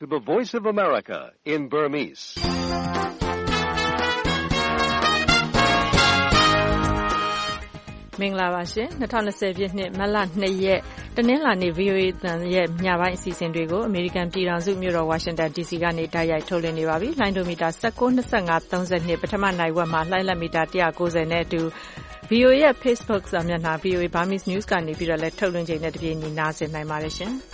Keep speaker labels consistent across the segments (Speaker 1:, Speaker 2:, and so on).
Speaker 1: to the Voice of America in Burmese.
Speaker 2: ။မင်္ဂလာပါရှင်။2020ပြည့်နှစ်မတ်လ2ရက်တနင်္လာနေ့ VOA တန်ရဲ့ညပိုင်းအစီအစဉ်တွေကိုအမေရိကန်ပြည်ထောင်စုမြို့တော်ဝါရှင်တန် DC ကနေတိုက်ရိုက်ထုတ်လွှင့်နေပါပြီ။လိုင်းဒိုမီတာ19 25 32ပထမနိုင်ဝက်မှာလှိုင်းလက်မီတာ190နဲ့အတူ VOA ရဲ့ Facebook စာမျက်နှာ VOA Burmese News ကနေပြီးတော့လည်းထုတ်လွှင့်ချိန်နဲ့တပြေးညီနားဆင်နိုင်ပါတယ်ရှင်။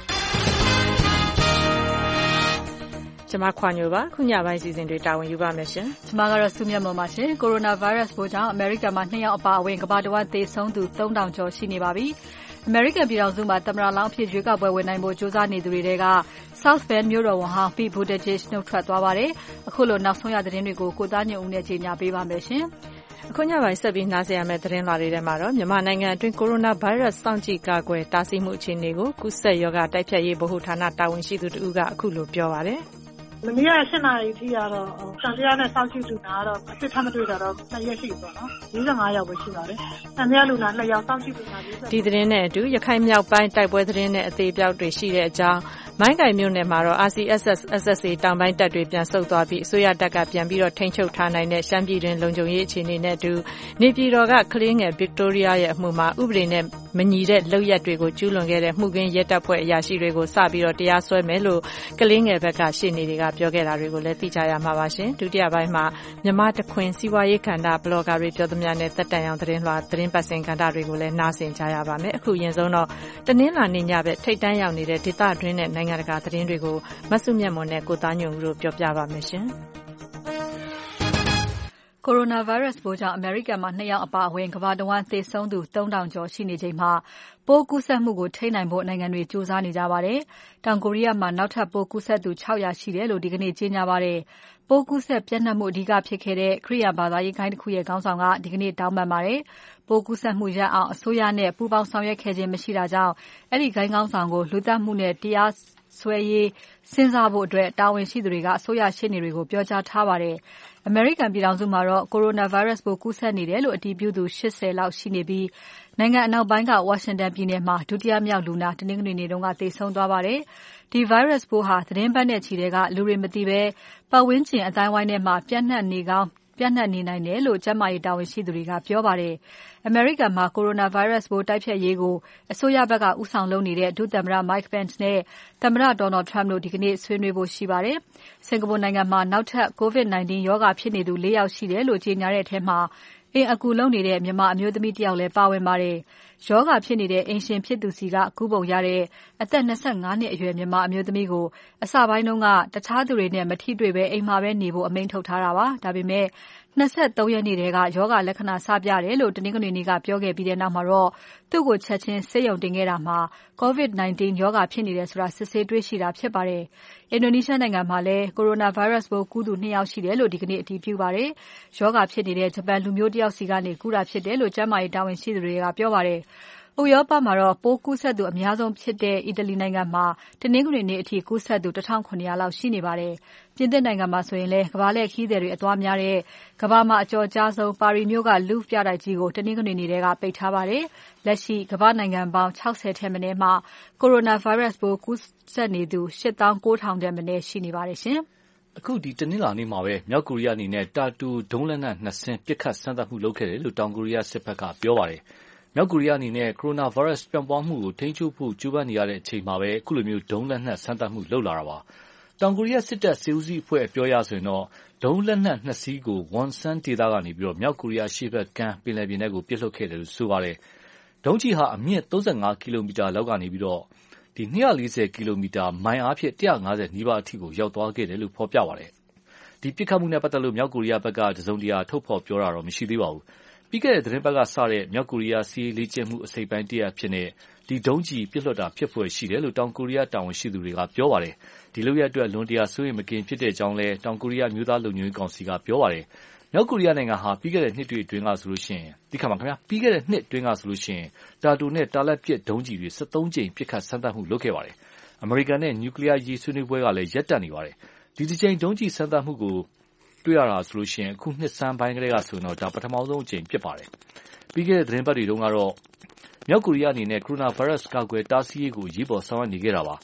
Speaker 2: ကျမခွာညိုပါခုညပိုင်းစီစဉ်တွေတာဝန်ယူပါမယ်ရှင်
Speaker 3: ကျမကတော့စုမြတ်မွန်ပါရှင်ကိုရိုနာဗိုင်းရပ်စ်ပိုးကြောင့်အမေရိကန်မှာ2ယောက်အပါအဝင်ကမ္ဘာတစ်ဝန်းသေဆုံးသူ3000ကျော်ရှိနေပါပြီအမေရိကန်ပြည်ထောင်စုမှာသမ္မတလောင်းအဖြစ်ရွေးကောက်ပွဲဝင်နိုင်ဖို့ကြိုးစားနေသူတွေက South Bend မြို့တော်ဝန်ဟောင်း Pete Buttigieg နှုတ်ထွက်သွားပါတယ်အခုလိုနောက်ဆုံးရသတင်းတွေကိုကိုသားညွန့်ဦးနဲ့ကြေညာပေးပါမယ်ရှင်
Speaker 2: အခုညပိုင်းဆက်ပြီးနားဆင်ရမယ့်သတင်းလွှာတွေထဲမှာတော့မြန်မာနိုင်ငံအတွင်းကိုရိုနာဗိုင်းရပ်စ်စောင့်ကြည့်ကာကွယ်တားဆီးမှုအခြေအနေကိုကူးစက်ရောဂါတိုက်ဖျက်ရေးဗဟိုဌာနတာဝန်ရှိသူတို့ကအခုလိုပြောပါတယ်
Speaker 4: မနေ့က7နာရီထိကတော့စံပြနဲ့စောင့်ကြည့်လူနာကတော့အစ်ထမတွေ့တာတော့2ရက်ရှိပြီပေါ့နော်45ယောက်ပဲရှိပါတယ်စံပြလူနာ2ယောက်စောင့်ကြည့်လူနာ
Speaker 2: ဒီသတင်းနဲ့အတူရခိုင်မြောက်ပိုင်းတိုက်ပွဲသတင်းနဲ့အသေးအပြောက်တွေရှိတဲ့အကြောင်းမိုင်းကိုင်မြို့နယ်မှာတော့ RCSS SSA တောင်ပိုင်းတပ်တွေပြန်ဆုတ်သွားပြီးအစိုးရတပ်ကပြန်ပြီးတော့ထိန်းချုပ်ထားနိုင်တဲ့ရှမ်းပြည်တွင်လုံခြုံရေးအခြေအနေနဲ့အတူနေပြည်တော်ကကလေးငယ် Victoria ရဲ့အမှုမှာဥပဒေနဲ့မညီတဲ့လုပ်ရက်တွေကိုကျူးလွန်ခဲ့တဲ့မှုခင်းရဲတပ်ဖွဲ့အရာရှိတွေကိုစပြီးတော့တရားစွဲမယ်လို့ကလေးငယ်ဘက်ကရှေ့နေတွေကပြောခဲ့တာတွေကိုလည်းသိကြရမှာပါရှင်ဒုတိယပိုင်းမှာမြန်မာတခွင်စီးပွားရေးကဏ္ဍဘလော့ဂါတွေပြောသမျှနဲ့သက်တမ်းအောင်သတင်းပတ်စဉ်ကဏ္ဍတွေကိုလည်းနားဆင်ကြရပါမယ်အခုရင်ဆုံးတော့တနင်္လာနေ့ညဘက်ထိပ်တန်းရောက်နေတဲ့ဒေသတွင်းနဲ့နိုင်ငံတကာသတင်းတွေကိုမဆုမြတ်မွန်နဲ့ကိုသားညွန့်ဦးတို့ပြောပြပါမယ်ရှင်
Speaker 3: ကိုရိုနာဗိုင်းရပ်စ်ပိုးကြောင့်အမေရိကန်မှာ2ယောက်အပါအဝင်ကမ္ဘာတစ်ဝန်းသေဆုံးသူ3000ကျော်ရှိနေချိန်မှာပိုးကူးစက်မှုကိုထိန်းနိုင်ဖို့နိုင်ငံတွေကြိုးစားနေကြပါတယ်။တောင်ကိုရီးယားမှာနောက်ထပ်ပိုးကူးစက်သူ600ရှိတယ်လို့ဒီကနေ့ကြေညာပါတယ်။ပိုးကူးစက်ပြန့်နှံ့မှုအဓိကဖြစ်ခဲ့တဲ့ခရစ်ယာန်ဘာသာရေးဂိုဏ်းတစ်ခုရဲ့ခေါင်းဆောင်ကဒီကနေ့တောင်းပန်ပါတယ်။ပိုးကူးစက်မှုရပ်အောင်အစိုးရနဲ့ပူးပေါင်းဆောင်ရွက်ခဲ့ခြင်းမရှိတာကြောင့်အဲ့ဒီဂိုဏ်းခေါင်းဆောင်ကိုလူသတ်မှုနဲ့တရားစွဲရေးစဉ်းစားဖို့အတွက်တာဝန်ရှိသူတွေကအစိုးရရှေ့နေတွေကိုပြောကြားထားပါတယ်။အမေရိကန်ပြည်ထောင်စုမှာတော့ကိုရိုနာဗိုင်းရပ်စ်ပိုးကူးစက်နေတယ်လို့အတည်ပြုသူ80လောက်ရှိနေပြီးနိုင်ငံအနောက်ပိုင်းကဝါရှင်တန်ပြည်နယ်မှာဒုတိယမြောက်လူနာတနင်္ဂနွေနေ့တုန်းကသေဆုံးသွားပါတယ်။ဒီဗိုင်းရပ်စ်ပိုးဟာသတင်းပတ်နဲ့ချီတဲ့ကလူတွေမသိဘဲပတ်ဝန်းကျင်အတိုင်းဝိုင်းထဲမှာပြန့်နှံ့နေနိုင်တယ်လို့ကျန်းမာရေးတာဝန်ရှိသူတွေကပြောပါတယ်။အမေရိကန်မှာကိုရိုနာဗိုင်းရပ်စ်ပိုးတိုက်ဖျက်ရေးကိုအစိုးရဘက်ကဦးဆောင်လုပ်နေတဲ့ဒုသမ္မတ Mike Pence နဲ့သမ္မတ Donald Trump တို့ဒီကနေ့ဆွေးနွေးဖို့ရှိပါတယ်။စင်ကာပူနိုင်ငံမှာနောက်ထပ် COVID-19 ရောဂါဖြစ်နေသူ4ယောက်ရှိတယ်လို့ကြေညာတဲ့အထဲမှာအိမ်အကူလုပ်နေတဲ့မြန်မာအမျိုးသမီးတစ်ယောက်လည်းပါဝင်ပါတယ်။ရောဂါဖြစ်နေတဲ့အိမ်ရှင်ဖြစ်သူစီကကူးပုံရတဲ့အသက်25နှစ်အရွယ်မြန်မာအမျိုးသမီးကိုအစပိုင်းတုန်းကတခြားသူတွေနဲ့မထိတွေ့ဘဲအိမ်မှာပဲနေဖို့အမိန့်ထုတ်ထားတာပါ။ဒါပေမဲ့23ရက်နေ့တည်းကယောဂလက္ခဏာစပြတယ်လို့တနင်္ဂနွေနေ့ကပြောခဲ့ပြီးတဲ့နောက်မှာတော့သူ့ကိုချက်ချင်းဆေးရုံတင်ခဲ့တာမှာ COVID-19 ရောဂါဖြစ်နေတယ်ဆိုတာစစ်ဆေးတွေ့ရှိတာဖြစ်ပါတယ်။အင်ဒိုနီးရှားနိုင်ငံမှာလည်းကိုရိုနာဗိုင်းရပ်စ်ပိုးကူးသူ2ယောက်ရှိတယ်လို့ဒီကနေ့အတည်ပြုပါတယ်။ယောဂါဖြစ်နေတဲ့ဂျပန်လူမျိုးတစ်ယောက်စီကနေကူးတာဖြစ်တယ်လို့ကျန်းမာရေးတာဝန်ရှိသူတွေကပြောပါတယ်။ဥရောပမှာတော့ပိုးကူးစက်သူအများဆုံးဖြစ်တဲ့အီတလီနိုင်ငံမှာတနင်္ဂနွေနေ့အထိကူးစက်သူ1900လောက်ရှိနေပါတယ်။ပြင်သစ်နိုင်ငံမှာဆိုရင်လည်းကမ္ဘာလှည့်ခရီးသည်တွေအသွားများတဲ့ကမ္ဘာမှာအကျော်ကြားဆုံးပါရီမြို့က Louvre ပြတိုက်ကြီးကိုတနင်္ဂနွေနေ့ကပိတ်ထားပါတယ်။လက်ရှိကမ္ဘာနိုင်ငံပေါင်း60ထက်မနည်းမှာကိုရိုနာဗိုင်းရပ်စ်ပိုးကူးစက်နေသူ89000ထက်မနည်းရှိနေပါတယ်ရှင်
Speaker 5: ။အခုဒီတနင်္လာနေ့မှာပဲမြောက်ကိုရီးယားအနေနဲ့တာတူဒုံးလက်နက်2စင်းပစ်ခတ်စမ်းသပ်မှုလုပ်ခဲ့တယ်လို့တောင်ကိုရီးယားစစ်ဘက်ကပြောပါတယ်။မြောက်ကိုရီးယားအနေနဲ့ကိုရိုနာဗိုင်းရပ်စ်ပြန့်ပွားမှုကိုထိန်းချုပ်ဖို့ကြိုးပမ်းနေရတဲ့အချိန်မှာပဲအခုလိုမျိုးဒုံးလက်နက်စမ်းသပ်မှုလုပ်လာတာပါ။တောင်ကိုရီးယားစစ်တပ်စေဦးစီးအဖွဲ့အပြောအရဆိုရင်တော့ဒုံးလက်နက်2စီးကိုWonsanဒေသကနေပြီးတော့မြောက်ကိုရီးယားရှေ့ဘက်ကမ်းပင်လယ်ပြင်ထဲကိုပစ်လွှတ်ခဲ့တယ်လို့ဆိုပါတယ်။ဒုံးကျည်ဟာအမြင့်35ကီလိုမီတာလောက်ကနေပြီးတော့ဒီ240ကီလိုမီတာမိုင်အားဖြင့်150နီးပါးအထိကိုရောက်သွားခဲ့တယ်လို့ဖော်ပြပါတယ်။ဒီပစ်ခတ်မှုနဲ့ပတ်သက်လို့မြောက်ကိုရီးယားဘက်ကတစုံတရာထုတ်ဖော်ပြောတာတော့မရှိသေးပါဘူး။ပြီးခဲ့တဲ့သတင်းပတ်ကစတဲ့မြောက်ကိုရီးယားစီးရေးလေ့ကျင့်မှုအစိပ်ပိုင်းတစ်ရပ်ဖြစ်တဲ့ဒီဒုံးကျည်ပစ်လွှတ်တာဖြစ်ဖွယ်ရှိတယ်လို့တောင်ကိုရီးယားတာဝန်ရှိသူတွေကပြောပါတယ်။ဒီလုပ်ရပ်အတွက်လွန်တရာစိုးရိမ်မကင်းဖြစ်တဲ့အကြောင်းလဲတောင်ကိုရီးယားမျိုးသားလုံခြုံရေးကောင်စီကပြောပါတယ်။မြောက်ကိုရီးယားနိုင်ငံဟာပြီးခဲ့တဲ့နှစ်တွေအတွင်းကဆိုလို့ရှိရင်ပြီးခဲ့တဲ့နှစ်အတွင်းကဆိုလို့ရှိရင်တာတိုနဲ့တာလက်ပစ်ဒုံးကျည်တွေ73ကြိမ်ပစ်ခတ်စမ်းသပ်မှုလုပ်ခဲ့ပါတယ်။အမေရိကန်နဲ့နျူကလ িয়ার ရေးဆွေးနွေးပွဲကလည်းရပ်တန့်နေပါတယ်။ဒီတစ်ကြိမ်ဒုံးကျည်စမ်းသပ်မှုကိုတွေ့ရတာဆိုလို့ရှိရင်အခုနှစ်ဆန်းပိုင်းကလေးကဆိုတော့ဒါပထမဆုံးအကြိမ်ဖြစ်ပါတယ်။ပြီးခဲ့တဲ့သတင်းပတ်တွေတုန်းကတော့မြောက်ကိုရီးယားအနေနဲ့ကိုရိုနာဗိုင်းရပ်စ်ကာကွယ်တားဆီးရေးကိုအရေးပေါ်ဆောင်ရွက်နေခဲ့တာပါ။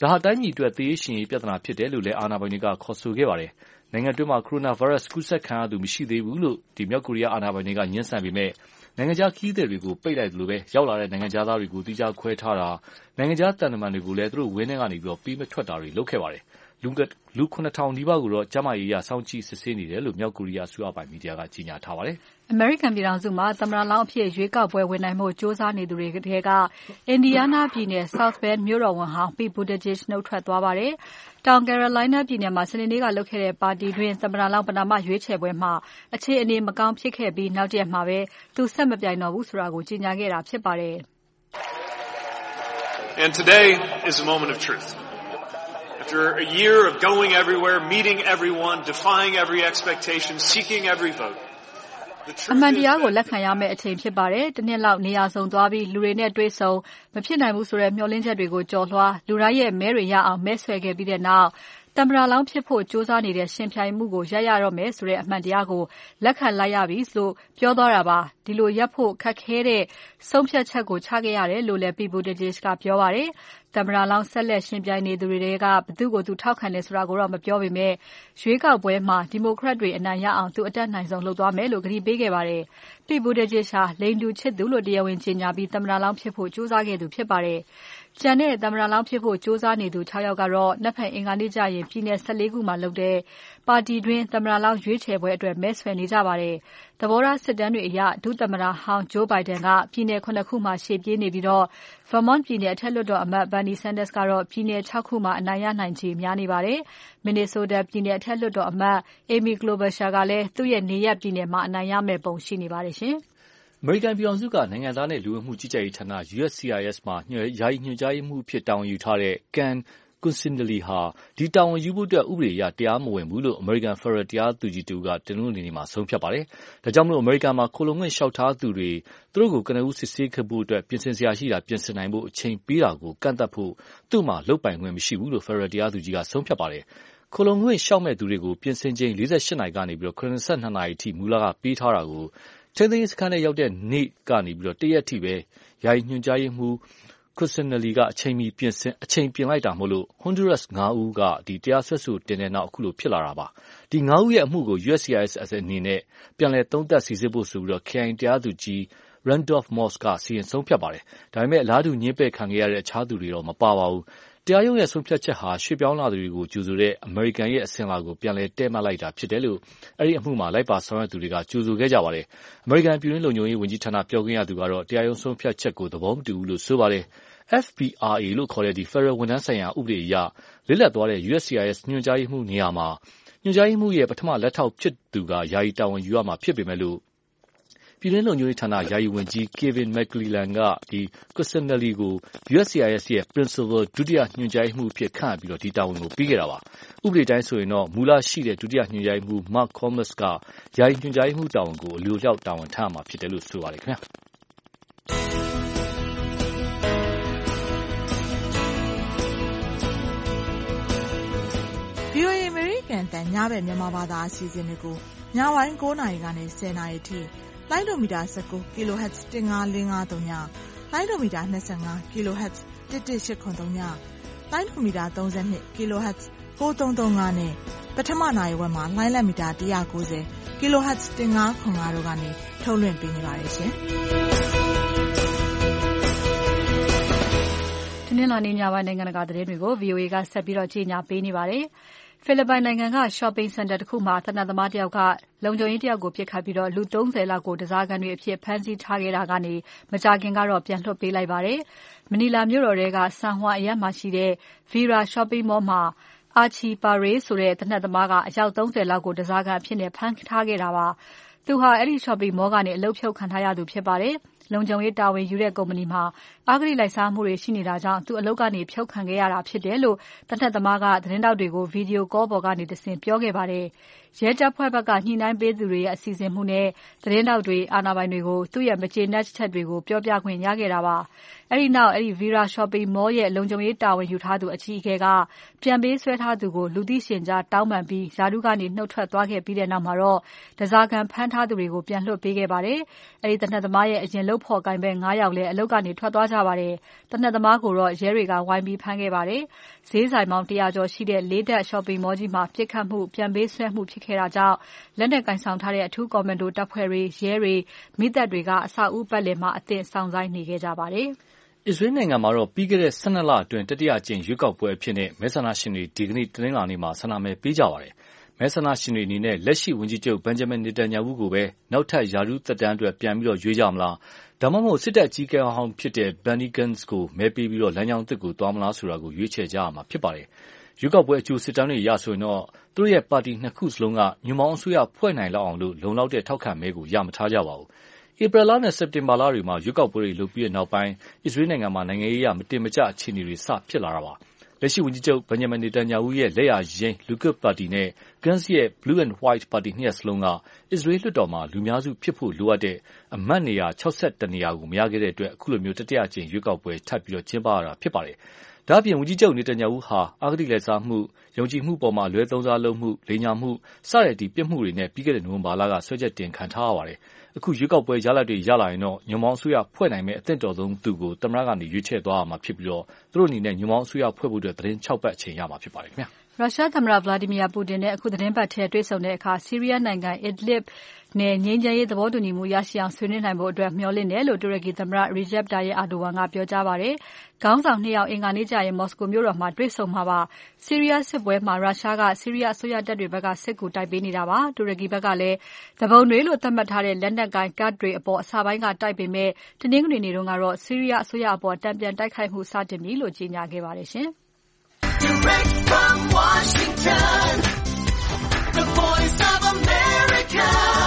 Speaker 5: ဒါဟာတိုင်းပြည်အတွက်သေရေးရှင်ရေးပြဿနာဖြစ်တယ်လို့လည်းအာဏာပိုင်တွေကခေါ်ဆိုခဲ့ပါတယ်။နိုင်ငံတွင်းမှာကိုရိုနာဗိုင်းရပ်စ်ကူးစက်ခံရသူမရှိသေးဘူးလို့မြောက်ကိုရီးယားအာဏာပိုင်တွေကငြင်းဆန်ပေမဲ့နိုင်ငံခြားခရီးသည်တွေကိုပိတ်လိုက်သလိုပဲရောက်လာတဲ့နိုင်ငံခြားသားတွေကိုသီးခြားခွဲထားတာနိုင်ငံခြားတန်တမန်တွေကိုလည်းသူတို့ဝင်းထဲကနေပေးမထွက်တာတွေလုပ်ခဲ့ပါတယ်။လူ 9,000 နီးပါးကိုတော့ကျန်းမာရေးအရစောင့်ကြည့်စစ်ဆေးနေတယ်လို့မြောက်ကိုရီးယားအစိုးရပိုင်မီဒီယာကကြေညာထားပါတယ်
Speaker 3: ။ အမေရိကန်ပြည်ထောင်စုမှာသမ္မတလောင်းအဖြစ်ရွေးကောက်ပွဲဝင်နိုင်မှုစ조사နေသူတွေထဲကအင်ဒီယားနားပြည်နယ် South Bend မြို့တော်ဝန်ဟောင်း Pete Buttigieg နှုတ်ထွက်သွားပါတယ်။တောင် Carolina ပြည်နယ်မှာစနေနေ့ကလုပ်ခဲ့တဲ့ပါတီတွင်းသမ္မတလောင်းပဏာမရွေးချယ်ပွဲမှာအခြေအနေမကောင်းဖြစ်ခဲ့ပြီးနောက်တရက်မှာပဲသူဆက်မပြိုင်တော့ဘူးဆိုတာကိုကြေညာခဲ့တာဖြစ်ပါတယ်။
Speaker 6: And today is a moment of truth. After a year of going everywhere, meeting everyone, defying every expectation, seeking every vote.
Speaker 3: အမှန်တရားကိုလက်ခံရမယ့်အချိန်ဖြစ်ပါတယ်။တစ်နှစ်လောက်နေရာစုံသွားပြီးလူတွေနဲ့တွေ့ဆုံမဖြစ်နိုင်ဘူးဆိုတဲ့မျှော်လင့်ချက်တွေကိုကျော်လွှားလူတိုင်းရဲ့မဲတွေရအောင်မဲဆွယ်ခဲ့ပြီးတဲ့နောက်သမ္မတလောင်းဖြစ်ဖို့စ조사နေတဲ့ရှင်ပြိုင်မှုကိုရပ်ရတော့မယ်ဆိုတဲ့အမှန်တရားကိုလက်ခံလိုက်ရပြီလို့ပြောသွားတာပါ။ဒီလိုရပ်ဖို့ခက်ခဲတဲ့ဆုံးဖြတ်ချက်ကိုချခဲ့ရတယ်လို့လည်း Pete Buttigieg ကပြောပါတယ်။သမ္မတလောင်းဆက်လက်ရှင်ပြိုင်နေသူတွေကဘယ်သူ့ကိုသူထောက်ခံတယ်ဆိုတာကိုတော့မပြောပေမဲ့ရွေးကောက်ပွဲမှာဒီမိုကရက်တွေအနိုင်ရအောင်သူအတက်နိုင်ဆုံးလုပ်သွားမယ်လို့ကတိပေးခဲ့ပါတယ်။ Pete Buttigieg ဟာလိင်တူချစ်သူလို့တရားဝင်ကြေညာပြီးသမ္မတလောင်းဖြစ်ဖို့စ조사ခဲ့သူဖြစ်ပါတယ်။ကျန်တဲ့သမ္မတလောင်းဖြစ်ဖို့စ조사နေသူ6ယောက်ကတော့နက်ဖြန်အင်္ဂါနေ့ကျရင်ပြည်နယ်14ခုမှာလုပ်တဲ့ပါတီတွင်းသမ္မတလောင်းရွေးချယ်ပွဲအတွက်မဲဆွယ်နေကြပါတယ်။သဘောထားစစ်တမ်းတွေအရဒုသမ္မတဟောင်း Joe Biden ကပြည်နယ်7ခုမှာရှေ့ပြေးနေပြီးVermont ပြည်နယ်အထက်လွှတ်တော်အမတ် Bernie Sanders ကတော့ပြည်နယ်6ခုမှာအနိုင်ရနိုင်ခြေများနေပါတယ်။ Minnesota ပြည်နယ်အထက်လွှတ်တော်အမတ် Amy Klobuchar ကလည်းသူ့ရဲ့နေရပ်ပြည်နယ်မှာအနိုင်ရမယ့်ပုံရှိနေပါတယ်ရှင်
Speaker 5: ။အမေရိကန်ပြည်ထောင်စုကနိုင်ငံသားနဲ့လူဝင်မှုကြီးကြပ်ရေးဌာန USCIS မှာယာယီညွှန်ကြားရေးမှူးအဖြစ်တာဝန်ယူထားတဲ့ Ken Cuccinelli ဟာဒီတာဝန်ယူဖို့ဥပဒေအရတရားမဝင်ဘူးလို့အမေရိကန်ဖက်ဒရယ်တရားသူကြီးတဦးကတနင်္ဂနွေနေ့မှာဆုံးဖြတ်ပါတယ်။ဒါကြောင့်အမေရိကန်မှာခိုလှုံခွင့်လျှောက်ထားသူတွေသူတို့ကိုကနဦးစစ်ဆေးခဲ့ဖို့ပြင်ဆင်စရာရှိတာပြင်ဆင်နိုင်ဖို့အချိန်ပေးတာကိုကန့်သတ်ဖို့သူ့မှာလုပ်ပိုင်ခွင့်မရှိဘူးလို့ဖက်ဒရယ်တရားသူကြီးကဆုံးဖြတ်ပါတယ်။ခိုလှုံခွင့်လျှောက်မဲ့သူတွေကိုပြင်ဆင်ချိန်48နာရီကနေ82နာရီအထိမူလကပေးထားတာကိုထိန်းသိမ်းရေးစခန်းထဲရောက်တဲ့နေ့ကနေတရက်အထိပဲယာယီညွှန်ကြားရေးမှူးCuccinelli ကအချိန်ပြင်လိုက်တာမို့လို့ Honduras 5 ဦးကတရားစွဲဆိုတင်တဲ့နောက်အခုလိုဖြစ်လာတာပါ။ဒီ5ဦးရဲ့အမှုကို USCIS အနေနဲ့ပြန်လည်သုံးသပ်စိစစ်ဖို့ဆိုပြီးခရိုင်တရားသူကြီး Randolph Moss ကစီရင်ဆုံးဖြတ်ပါတယ်။ဒါပေမဲ့အလားတူညှင်းပယ်ခံခဲ့ရတဲ့အခြားသူတွေတော့မပါပါဘူး။တရားရုံးရဲ့ဆုံးဖြတ်ချက်ဟာရွှေ့ပြောင်းလာသူတွေကိုကြိုဆိုတဲ့အမေရိကန်ရဲ့အစဉ်အလာကိုပြန်လည်တည့်မတ်လိုက်တာဖြစ်တယ်လို့အဲဒီအမှုမှာလိုက်ပါဆောင်ရွက်သူတွေကကြိုဆိုခဲ့ကြပါတယ်။အမေရိကန်ပြည်တွင်းလုံခြုံရေးဝန်ကြီးဌာနပြောခွင့်ရသူကတော့တရားရုံးဆုံးဖြတ်ချက်ကိုသဘောမတူဘူးလို့ဆိုပါတယ်။ FBRA လို့ခေါ်တဲ့ဖက်ဒရယ်ဝန်ထမ်းဆိုင်ရာဥပဒေအရလစ်လပ်သွားတဲ့ USCIS ညွှန်ကြားရေးမှူးနေရာမှာညွှန်ကြားရေးမှူးရဲ့ပထမလက်ထောက်ဖြစ်သူကယာယီတာဝန်ယူရမှာဖြစ်ပေမဲ့လို့ပြည်တွင်းလုံခြုံရေးဌာနယာယီဝန်ကြီး Kevin McClellan ကCuccinelli ကို USCIS ရဲ့ Principal ဒုတိယညွှန်ကြားရေးမှူးအဖြစ်ခန့်အပ်ပြီးဒီတာဝန်ကိုပေးခဲ့တာပါ။ဥပဒေတိုင်းဆိုရင်တော့မူလရှိတဲ့ဒုတိယညွှန်ကြားရေးမှူး Mark Collins ကယာယီညွှန်ကြားရေးမှူးတာဝန်ကိုအလိုလျောက်တာဝန်ထမ်းရမှာဖြစ်တယ်လို့ဆိုပါတယ်ခင်ဗျာ။
Speaker 7: VOA အမေရိကန်တန်ညဘက်မြန်မာဘာသာအစီအစဉ်တွေကိုညပိုင်း9နာရီကနေ10နာရီအထိလိုင်းဒိုမီတာ19 kHz 15553ညလိုင်းဒိုမီတာ25 kHz 11883ညလိုင်းဒိုမီတာ32 kHz 9335နဲ့ပထမနာရီဝက်မှာလိုင်းလက်မီတာ190 kHz 1505တို့ကနေထုတ်လွှင့်ပေးနေပါတယ်ရှင်
Speaker 3: ။ဒီနေ့လာနေညပိုင်းနိုင်ငံတကာသတင်းတွေကို VOA ကဆက်ပြီးကြီးညာပေးနေပါတယ်။ဖိလစ်ပိုင်နိုင်ငံက shopping center တစ်ခုမှာသေနတ်သမားတယောက်ကလုံခြုံရေးတယောက်ကိုပစ်ခတ်ပြီးလူ30လောက်ကိုဓားစာခံတွေအဖြစ်ဖမ်းဆီးထားခဲ့တာကနေမကြာခင်ကတော့ပြန်လွှတ်ပေးလိုက်ပါတယ်။မနီလာမြို့တော်ထဲက San Juan အရပ်မှာရှိတဲ့ Vera shopping mall မှာ Archie Perez ဆိုတဲ့သေနတ်သမားကအယောက်30လောက်ကိုဓားစာခံအဖြစ်ဖမ်းထားခဲ့တာပါ။သူဟာအဲဒီ shopping mall ကနေအလုပ်ဖြုတ်ခံထားရသူဖြစ်ပါတယ်။လုံခြုံရေးတာဝန်ယူတဲ့ကုမ္ပဏီမှာအဂတိလိုက်စားမှုတွေရှိနေတာကြောင့်သူအလုပ်ကနေဖြုတ်ခံခဲ့ရတာဖြစ်တယ်လို့သေနတ်သမားကသတင်းတောက်တွေကို video call ပေါ်ကနေတဆင့်ပြောခဲ့ပါတယ်။ရဲတပ်ဖွဲ့ဘက်ကညှိနှိုင်းပေးသူတွေရဲ့အစီအစဉ်မှုနဲ့သတင်းတောက်တွေအာဏာပိုင်တွေကိုသူ့ရဲ့မကျေနပ်ချက်တွေကိုပြောပြခွင့်ရခဲ့တာပါ။အဲဒီနောက်Vera shopping mall ရဲ့လုံခြုံရေးတာဝန်ယူထားသူအကြီးအကဲကပြန်ပေးဆွဲထားသူကိုလူသိရှင်ကြားတောင်းပန်ပြီးယာတုကနေနှုတ်ထွက်သွားခဲ့ပြီးတဲ့နောက်မှာတော့ဓားစာခံဖမ်းထားသူတွေကိုပြန်လွှတ်ပေးခဲ့ပါတယ်။အဲဒီသေနတ်သမားရဲ့အရင်လုပ်လုပ်ဖော်ကိုင်ဘက်9ယောက်လည်းအလုပ်ကနေထွက်သွားကြပါတယ်။တနက်သမားကိုတော့ရဲတွေကဝိုင်းပြီးဖမ်းခဲ့ပါတယ်။ဈေးဆိုင်ပေါင်း100ကျော်ရှိတဲ့လေးတပ် shopping mall ကြီးမှာပစ်ခတ်မှုပြန်ပေးဆွဲမှုဖြစ်ခဲ့တာကြောင့်လက်နက်ကင်ဆောင်ထားတဲ့အထူးကွန်မန်ဒိုတပ်ဖွဲ့တွေရဲတွေမိသက်တွေကအဆောက်အဦပတ်လည်မှာအသင့်စောင့်ဆိုင်းနေခဲ့ကြပါတယ်
Speaker 5: ။အစ္စရေးနိုင်ငံမှာတော့ပြီးခဲ့တဲ့12လအတွင်းတတိယအကြိမ်ရွေးကောက်ပွဲအဖြစ်နဲ့မဲဆန္ဒရှင်တွေဒီကနေ့တနင်္လာနေ့မှာဆန္ဒမဲပေးကြပါတယ်။မဲဆန္ဒရှင်တွေအနေနဲ့လက်ရှိဝန်ကြီးချုပ်ဘန်ဂျမင်နေတန်ယာဟုကိုပဲနောက်ထပ်ရာထူးသက်တမ်းအတွက်ပြန်ပြီးရွေးကြမလားဒါမှမဟုတ်စစ်တပ်အကြီးအကဲဟောင်းဖြစ်တဲ့ Benny Gantz ကိုမဲပေးပြီးလမ်းကြောင်းသစ်ကိုသွားမလားဆိုတာကိုရွေးချယ်ကြရမှာဖြစ်ပါတယ်။ရွေးကောက်ပွဲအကျိုးစစ်တမ်းတွေအရဆိုရင်တော့သူတို့ရဲ့ပါတီနှစ်ခုစလုံးကညွန့်ပေါင်းအစိုးရဖွဲ့နိုင်လောက်အောင်လို့လုံလောက်တဲ့ထောက်ခံမဲကိုရမထားကြပါဘူး။ဧပြီလနဲ့စက်တင်ဘာလတွေမှာရွေးကောက်ပွဲတွေလုပ်ပြီးတဲ့နောက်ပိုင်းအစ္စရေးနိုင်ငံမှာနိုင်ငံရေးအရမတင်မကျအခြေအနေတွေစဖြစ်လာတာပါ။လက်ရှိဝန်ကြီးချုပ်ဘန်ဂျမင်နေတန်ယာဟုရဲ့လက်ယာယိမ်းလူကစ်ပါတီနဲ့ Gantz ရဲ့ Blue and White ပါတီနှစ်ရပ်စလုံးကအစ္စရေးလွှတ်တော်မှာလူများစုဖြစ်ဖို့လိုအပ်တဲ့အမတ်နေရာ61နေရာကိုမရခဲ့တဲ့အတွက်အခုလိုတတိယအကြိမ်ရွေးကောက်ပွဲထပ်ပြီးကျင်းပရတာဖြစ်ပါတယ်။ဒါ့အပြင်ဝန်ကြီးချုပ်နေတန်ယာဟုဟာအဂတိလိုက်စားမှု၊ယုံကြည်မှုပေါ်မှာလွဲသုံးစားလုပ်မှု၊လိမ်ညာမှုစတဲ့ပြစ်မှုတွေနဲ့ပြီးခဲ့တဲ့နိုဝင်ဘာလကစွဲချက်တင်ခံထားရပါတယ်။အခုရွေးကောက်ပွဲရလဒ်တွေရလာရင်တော့ညွန့်ပေါင်းအစိုးရဖွဲ့နိုင်မယ့်အသင့်တော်ဆုံးသူကိုသမ္မတကနေရွေးချယ်သွားရမှာဖြစ်ပြီးသူတို့အနေနဲ့ညွန့်ပေါင်းအစိုးရဖွဲ့ဖို့အတွက်သတင်း6ပတ်အချိန်ရမှာဖြစ်ပါတယ်ခင်ဗျာ။
Speaker 3: ရုရှားသမ္မတ Vladimir Putin နဲ့အခုသတင်းပတ်ထဲတွေ့ဆုံတဲ့အခါဆီးရီးယားနိုင်ငံ Idlib နဲ့ငြိမ်းချမ်းရေးသဘောတူညီမှုရရှိအောင်ဆွေးနွေးနိုင်ဖို့အတွက်မျှော်လင့်တယ်လို့တူရကီသမ္မတ Recep Tayyip Erdogan ကပြောကြားပါတယ်။ခေါင်းဆောင်2ယောက်အင်္ဂါနေ့ကျရင်မော်စကိုမြို့တော်မှာတွေ့ဆုံမှာပါ။ဆီးရီးယားစစ်ပွဲမှာရုရှားကဆီးရီးယားအစိုးရတပ်တွေဘက်ကစစ်ကူတိုက်ပေးနေတာပါ။တူရကီဘက်ကလည်းသဘုံတွေလို့သတ်မှတ်ထားတဲ့လက်နက်ကိုင်ကတ်တွေအပေါ်အစပိုင်းကတိုက်ပေမဲ့တနင်္ဂနွေနေ့တုန်းကတော့ဆီးရီးယားအစိုးရအပေါ်တံပြန်တိုက်ခိုက်မှုစတင်ပြီလို့ကြေညာခဲ့ပါတယ်ရှင်။
Speaker 8: Direct from Washington, the voice of America,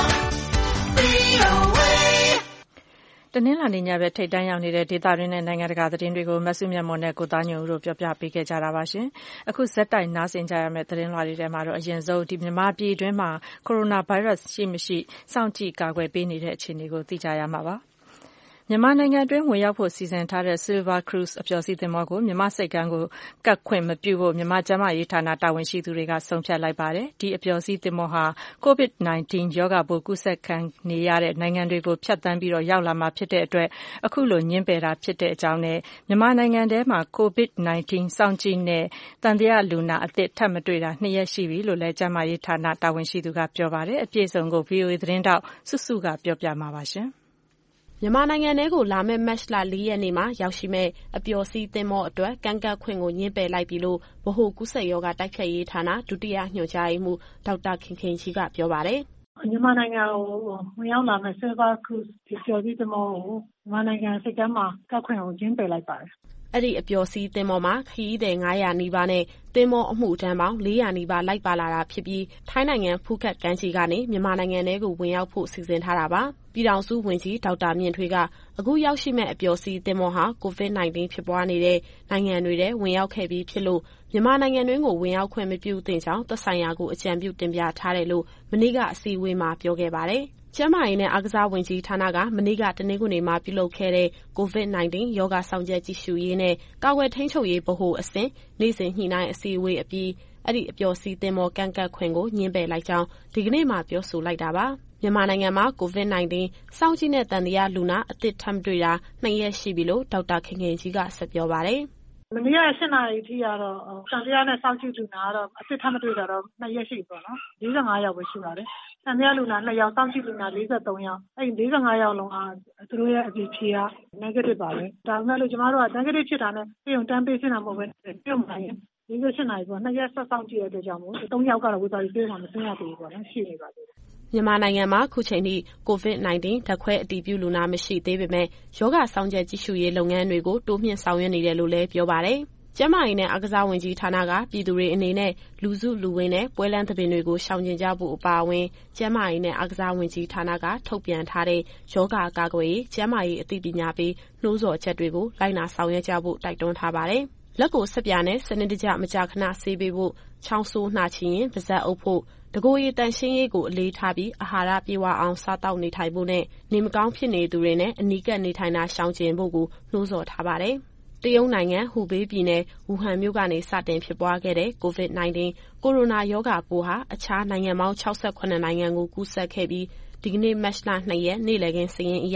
Speaker 8: VOA.
Speaker 2: တနင်္လာနေ့ညဘက်ထိပ်တန်းရောက်နေတဲ့ဒေသတွင်းနဲ့နိုင်ငံတကာသတင်းတွေကိုမဆုမြတ်မွန်နဲ့ကိုသားညွန့်ဦးတို့ပြောပြပေးခဲ့ကြတာပါရှင်။အခုဇက်တိုက်နားဆင်ကြရမယ့်သတင်းလွှာတွေထဲမှာတော့အရင်ဆုံးမြန်မာပြည်တွင်းမှာကိုရိုနာဗိုင်းရပ်စ်ရှိမရှိစောင့်ကြည့်ကာကွယ်ပေးနေတဲ့အခြေအနေကိုသိကြရမှာပါ။မြန်မာနိုင်ငံအတွင်းဝင်ရောက်ဖို့စီစဉ်ထားတဲ့ Silver Cruise အပျော်စီးသင်္ဘောကိုမြန်မာဆိပ်ကမ်းကိုကပ်ခွင့်မပြုဖို့မြန်မာကျန်းမာရေးဌာနတာဝန်ရှိသူတွေကဆုံးဖြတ်လိုက်ပါတယ်။ဒီအပျော်စီးသင်္ဘောဟာ COVID-19 ရောဂါပိုးကူးစက်ခံနေရတဲ့နိုင်ငံတွေကိုဖြတ်သန်းပြီးရောက်လာမှာဖြစ်တဲ့အတွက်အခုလိုငြင်းပယ်တာဖြစ်တဲ့အကြောင်းနဲ့မြန်မာနိုင်ငံထဲမှာ COVID-19 စောင့်ကြည့်နဲ့သံသယလူနာအသစ်ထပ်မတွေ့တာ2ရက်ရှိပြီလို့လည်းကျန်းမာရေးဌာနတာဝန်ရှိသူကပြောပါတယ်။အပြည့်အစုံကို VOA သတင်းတောက်စုစုကပြောပြမှာပါရှင်။
Speaker 9: မြန်မာနိုင်ငံထဲကိုလာမယ့်မတ်လ4ရက်နေ့မှာရောက်ရှိမဲ့အပျော်စီးသင်္ဘောအတွက်ကမ်းကပ်ခွင့်ကိုညှင်းပယ်လိုက်ပြီလို့ဗဟိုကူးစက်ရောဂါတိုက်ဖျက်ရေးဌာနဒုတိယညွှန်ကြားရေးမှူးဒေါက်တာခင်ခင်ကြီးကပြောပါတယ်
Speaker 4: ။မြန်မာနိုင်ငံကိုဝင်ရောက်လာမဲ့ Silver Cruise ဒီပျော်စီးသင်္ဘောကိုမြန်မာနိုင်ငံစိတ်ကမ်းမှာကပ်ခွင့်ကိုညှင်းပယ်လိုက်ပါတယ်။
Speaker 9: အဲ့ဒီအပျော်စီးသင်္ဘောမှာခရီးသည်900နီးပါးနဲ့သင်္ဘောအမှုထမ်းပေါင်း400နီးပါးလိုက်ပါလာတာဖြစ်ပြီးထိုင်းနိုင်ငံဖူးခက်ကမ်းခြေကနေမြန်မာနိုင်ငံထဲကိုဝင်ရောက်ဖို့စီစဉ်ထားတာပါ။ပြည်ထောင်စုဝန်ကြီးဒေါက်တာမြင့်ထွေးကအခုရောက်ရှိမဲ့အပျော်စီးသင်္ဘောဟာ COVID-19 ဖြစ်ပွားနေတဲ့နိုင်ငံတွေထဲဝင်ရောက်ခဲ့ပြီးဖြစ်လို့မြန်မာနိုင်ငံတွင်းကိုဝင်ရောက်ခွင့်မပြုသင့်ကြောင်းသက်ဆိုင်ရာကိုအကြံပြုတင်ပြထားတယ်လို့မနေ့ကအစည်းအဝေးမှာပြောခဲ့ပါတယ်။ကျန်းမာရေးနဲ့အားကစားဝန်ကြီးဌာနကမနေ့ကတနင်္ဂနွေမှာပြုလုပ်ခဲ့တဲ့ COVID-19 ရောဂါဆောင်ကျက်ကြည့်ရှုရေးနဲ့ကာကွယ်ထိန်းချုပ်ရေးဗဟိုအဆင့်နေ့စဉ်ညှိနှိုင်းအစည်းအဝေးအပြီးအဲ့ဒီအပျော်စီးသင်္ဘောကမ်းကပ်ခွင့်ကိုညှင်းပယ်လိုက်ကြောင်းဒီကနေ့မှပြောဆိုလိုက်တာပါ။မြန်မာနိုင်ငံမှာ COVID-19 စောင့်ကြည့်နဲ့သံသယလူနာအသစ်ထပ်မတွေ့တာ2ရက်ရှိပြီလို့ဒေါက်တာခင်ခင်ကြီးကဆက်ပြောပါတယ်
Speaker 4: ။မနေ့က8နာရီထိကတော့သံသယနဲ့စောင့်ကြည့်လူနာကတော့အသစ်ထပ်မတွေ့တာတော့2ရက်ရှိပြီပေါ့နော်။45ယောက်ပဲရှိပါတယ်။သံသယလူနာ2ယောက်စောင့်ကြည့်လူနာ43ယောက်အဲ့ဒီ45ယောက်လုံးကသူတို့ရဲ့အဖြေက negative ပါပဲ။ဒါပေမဲ့လို့ကျမတို့က negative ဖြစ်တာနဲ့ပြုံတန်းပေးရှင်းတာမဟုတ်ပဲပြုံမှာရင်48နာရီပေါ့2ရက်ဆက်စောင့်ကြည့်ရတဲ့ကြောင့်မို့3ယောက်ကတော့ဝေဘာရီပေးမှမသိရသေးဘူးပေါ့နော်ရှိနေပါသေးတယ်
Speaker 9: မြန်မာနိုင်ငံမှာခုချိန်ထိ COVID-19 ဓာတ်ခွဲအတည်ပြုလူနာမရှိသေးပေမဲ့ရောဂါဆောင်ကျက်ကြည့်ရှုရေးလုပ်ငန်းတွေကိုတိုးမြှင့်ဆောင်ရွက်နေတယ်လို့လည်းပြောပါတယ်။ကျန်းမာရေးနဲ့အားကစားဝန်ကြီးဌာနကပြည်သူတွေအနေနဲ့လူစုလူဝေးနဲ့ပွဲလမ်းသဘင်တွေကိုရှောင်ကျဉ်ကြဖို့အပါအဝင်ကျန်းမာရေးနဲ့အားကစားဝန်ကြီးဌာနကထုတ်ပြန်ထားတဲ့ရောဂါကာကွယ်ရေးကျန်းမာရေးအသိပညာပေးနှိုးဆော်ချက်တွေကိုလိုက်နာဆောင်ရွက်ကြဖို့တိုက်တွန်းထားပါတယ်။လက်ကိုဆပ်ပြာနဲ့စနစ်တကျမကြာခဏဆေးပေးဖို့ချောင်းဆိုးနှာချေရင်ပါးစပ်အုပ်ဖို့တကိုယ်ရည်တန်ရှင်းရေးကိုအလေးထားပြီးအာဟာရပြေဝအောင်စားတောက်နေထိုင်ဖို့နဲ့နေမကောင်းဖြစ်နေသူတွေနဲ့အနီးကပ်နေထိုင်တာရှောင်ကျဉ်ဖို့ကိုနှိုးဆော်ထားပါတယ်။တရုတ်နိုင်ငံဟူဘေးပြည်နယ်ဝူဟန်မြို့ကနေစတင်ဖြစ်ပွားခဲ့တဲ့ COVID-19 ကိုရိုနာရောဂါပိုးဟာအခြားနိုင်ငံပေါင်း68နိုင်ငံကိုကူးစက်ခဲ့ပြီးဒီကနေ့မတ်လ2ရက်နေ့လည်ခင်းစာရင်းအရ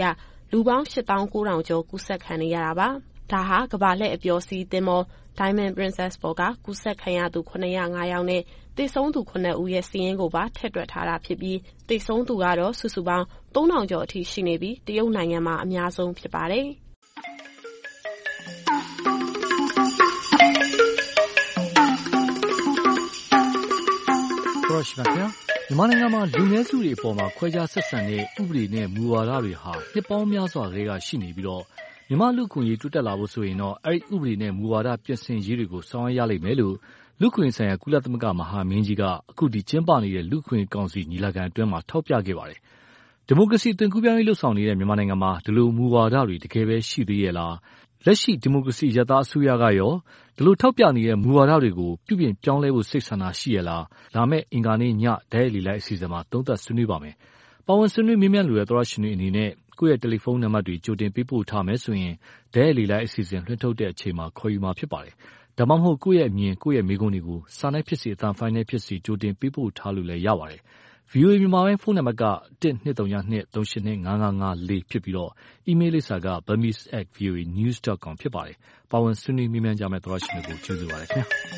Speaker 9: လူပေါင်း 8,900 ကျော်ကူးစက်ခံနေရတာပါ။ဒါဟာကမ္ဘာလှည့်အပျော်စီးသင်္ဘော Diamond Princess ပေါ်ကကူးစက်ခံရသူ 705 ယောက်နဲ့သေဆုံးသူ 9 ဦးရဲ့စာရင်းကိုပါထည့်တွက်ထားတာဖြစ်ပြီးသေဆုံးသူကတော့စုစုပေါင်း 3,000 ကျော်အထိရှိနေပြီးတရုတ်နိုင်ငံမှာအများဆုံးဖြစ်ပါတယ်။
Speaker 5: မြန်မာနိုင်ငံမှာလူနည်းစုတွေအပေါ်မှာခွဲခြားဆက်ဆံတဲ့ဥပဒေနဲ့မူဝါဒတွေဟာနှစ်ပေါင်းများစွာကတည်းကရှိနေပြီးတော့မြန်မာလူ့အခွင့်အရေးတိုးတက်လာဖို့ဆိုရင်တော့အဲ့ဒီဥပဒေနဲ့မူဝါဒပြင်ဆင်ရေးတွေကိုဆောင်ရွက်ရလိမ့်မယ်လို့လူ့အခွင့်အရေးဆိုင်ရာကုလသမဂ္ဂမဟာမင်းကြီးကအခုဒီကျင်းပနေတဲ့လူ့အခွင့်အရေးကောင်စီညီလာခံအတွင်းမှာထောက်ပြခဲ့ပါတယ်။ဒီမိုကရေစီအသွင်ကူးပြောင်းရေးလှုပ်ဆောင်နေတဲ့မြန်မာနိုင်ငံမှာဒီလိုမူဝါဒတွေတကယ်ပဲရှိသေးရဲ့လားလက်ရှိဒီမိုကရေစီရသားအစိုးရကရောဒီလိုထောက်ပြနေတဲ့မူဝါဒတွေကိုပြုပြင်ပြောင်းလဲဖို့စိတ်ဆန္ဒရှိရဲ့လားလာမယ့်အင်္ဂါနေ့ညဒဲလီလိုက်အစီအစဉ်မှာသုံးသပ်ဆွေးနွေးပါမယ်။ပါဝင်ဆွေးနွေးမေးမြန်းလိုတဲ့သောရရှင်တွေအနေနဲ့ကိုယ့်ရဲ့တယ်လီဖုန်းနံပါတ်တွေကြိုတင်ပေးပို့ထားမယ်ဆိုရင်ဒဲလီလိုက်အစီအစဉ်လွှင့်ထုတ်တဲ့အချိန်မှာခေါ်ယူမှာဖြစ်ပါတယ်။ဒါမှမဟုတ်ကိုယ့်ရဲ့အမြင်ကိုယ့်ရဲ့မေးခွန်းတွေကိုစာနဲ့ဖြစ်စေအသံဖိုင်နဲ့ဖြစ်စေကြိုတင်ပေးပို့ထားလို့လည်းရပါတယ်။ VOA မြန်မာပိုင်းဖုန်းနံပါတ်က12302355554ဖြစ်ပြီးတော့အီးမေးလ်လိပ်စာက burmese@voanews.com ဖြစ်ပါတယ်။ပါဝင်ဆွေးနွေးမေးမြန်းကြမယ့်သောရရှင်တွေကိုကျေးဇူးပါတယ်ခင်ဗျာ။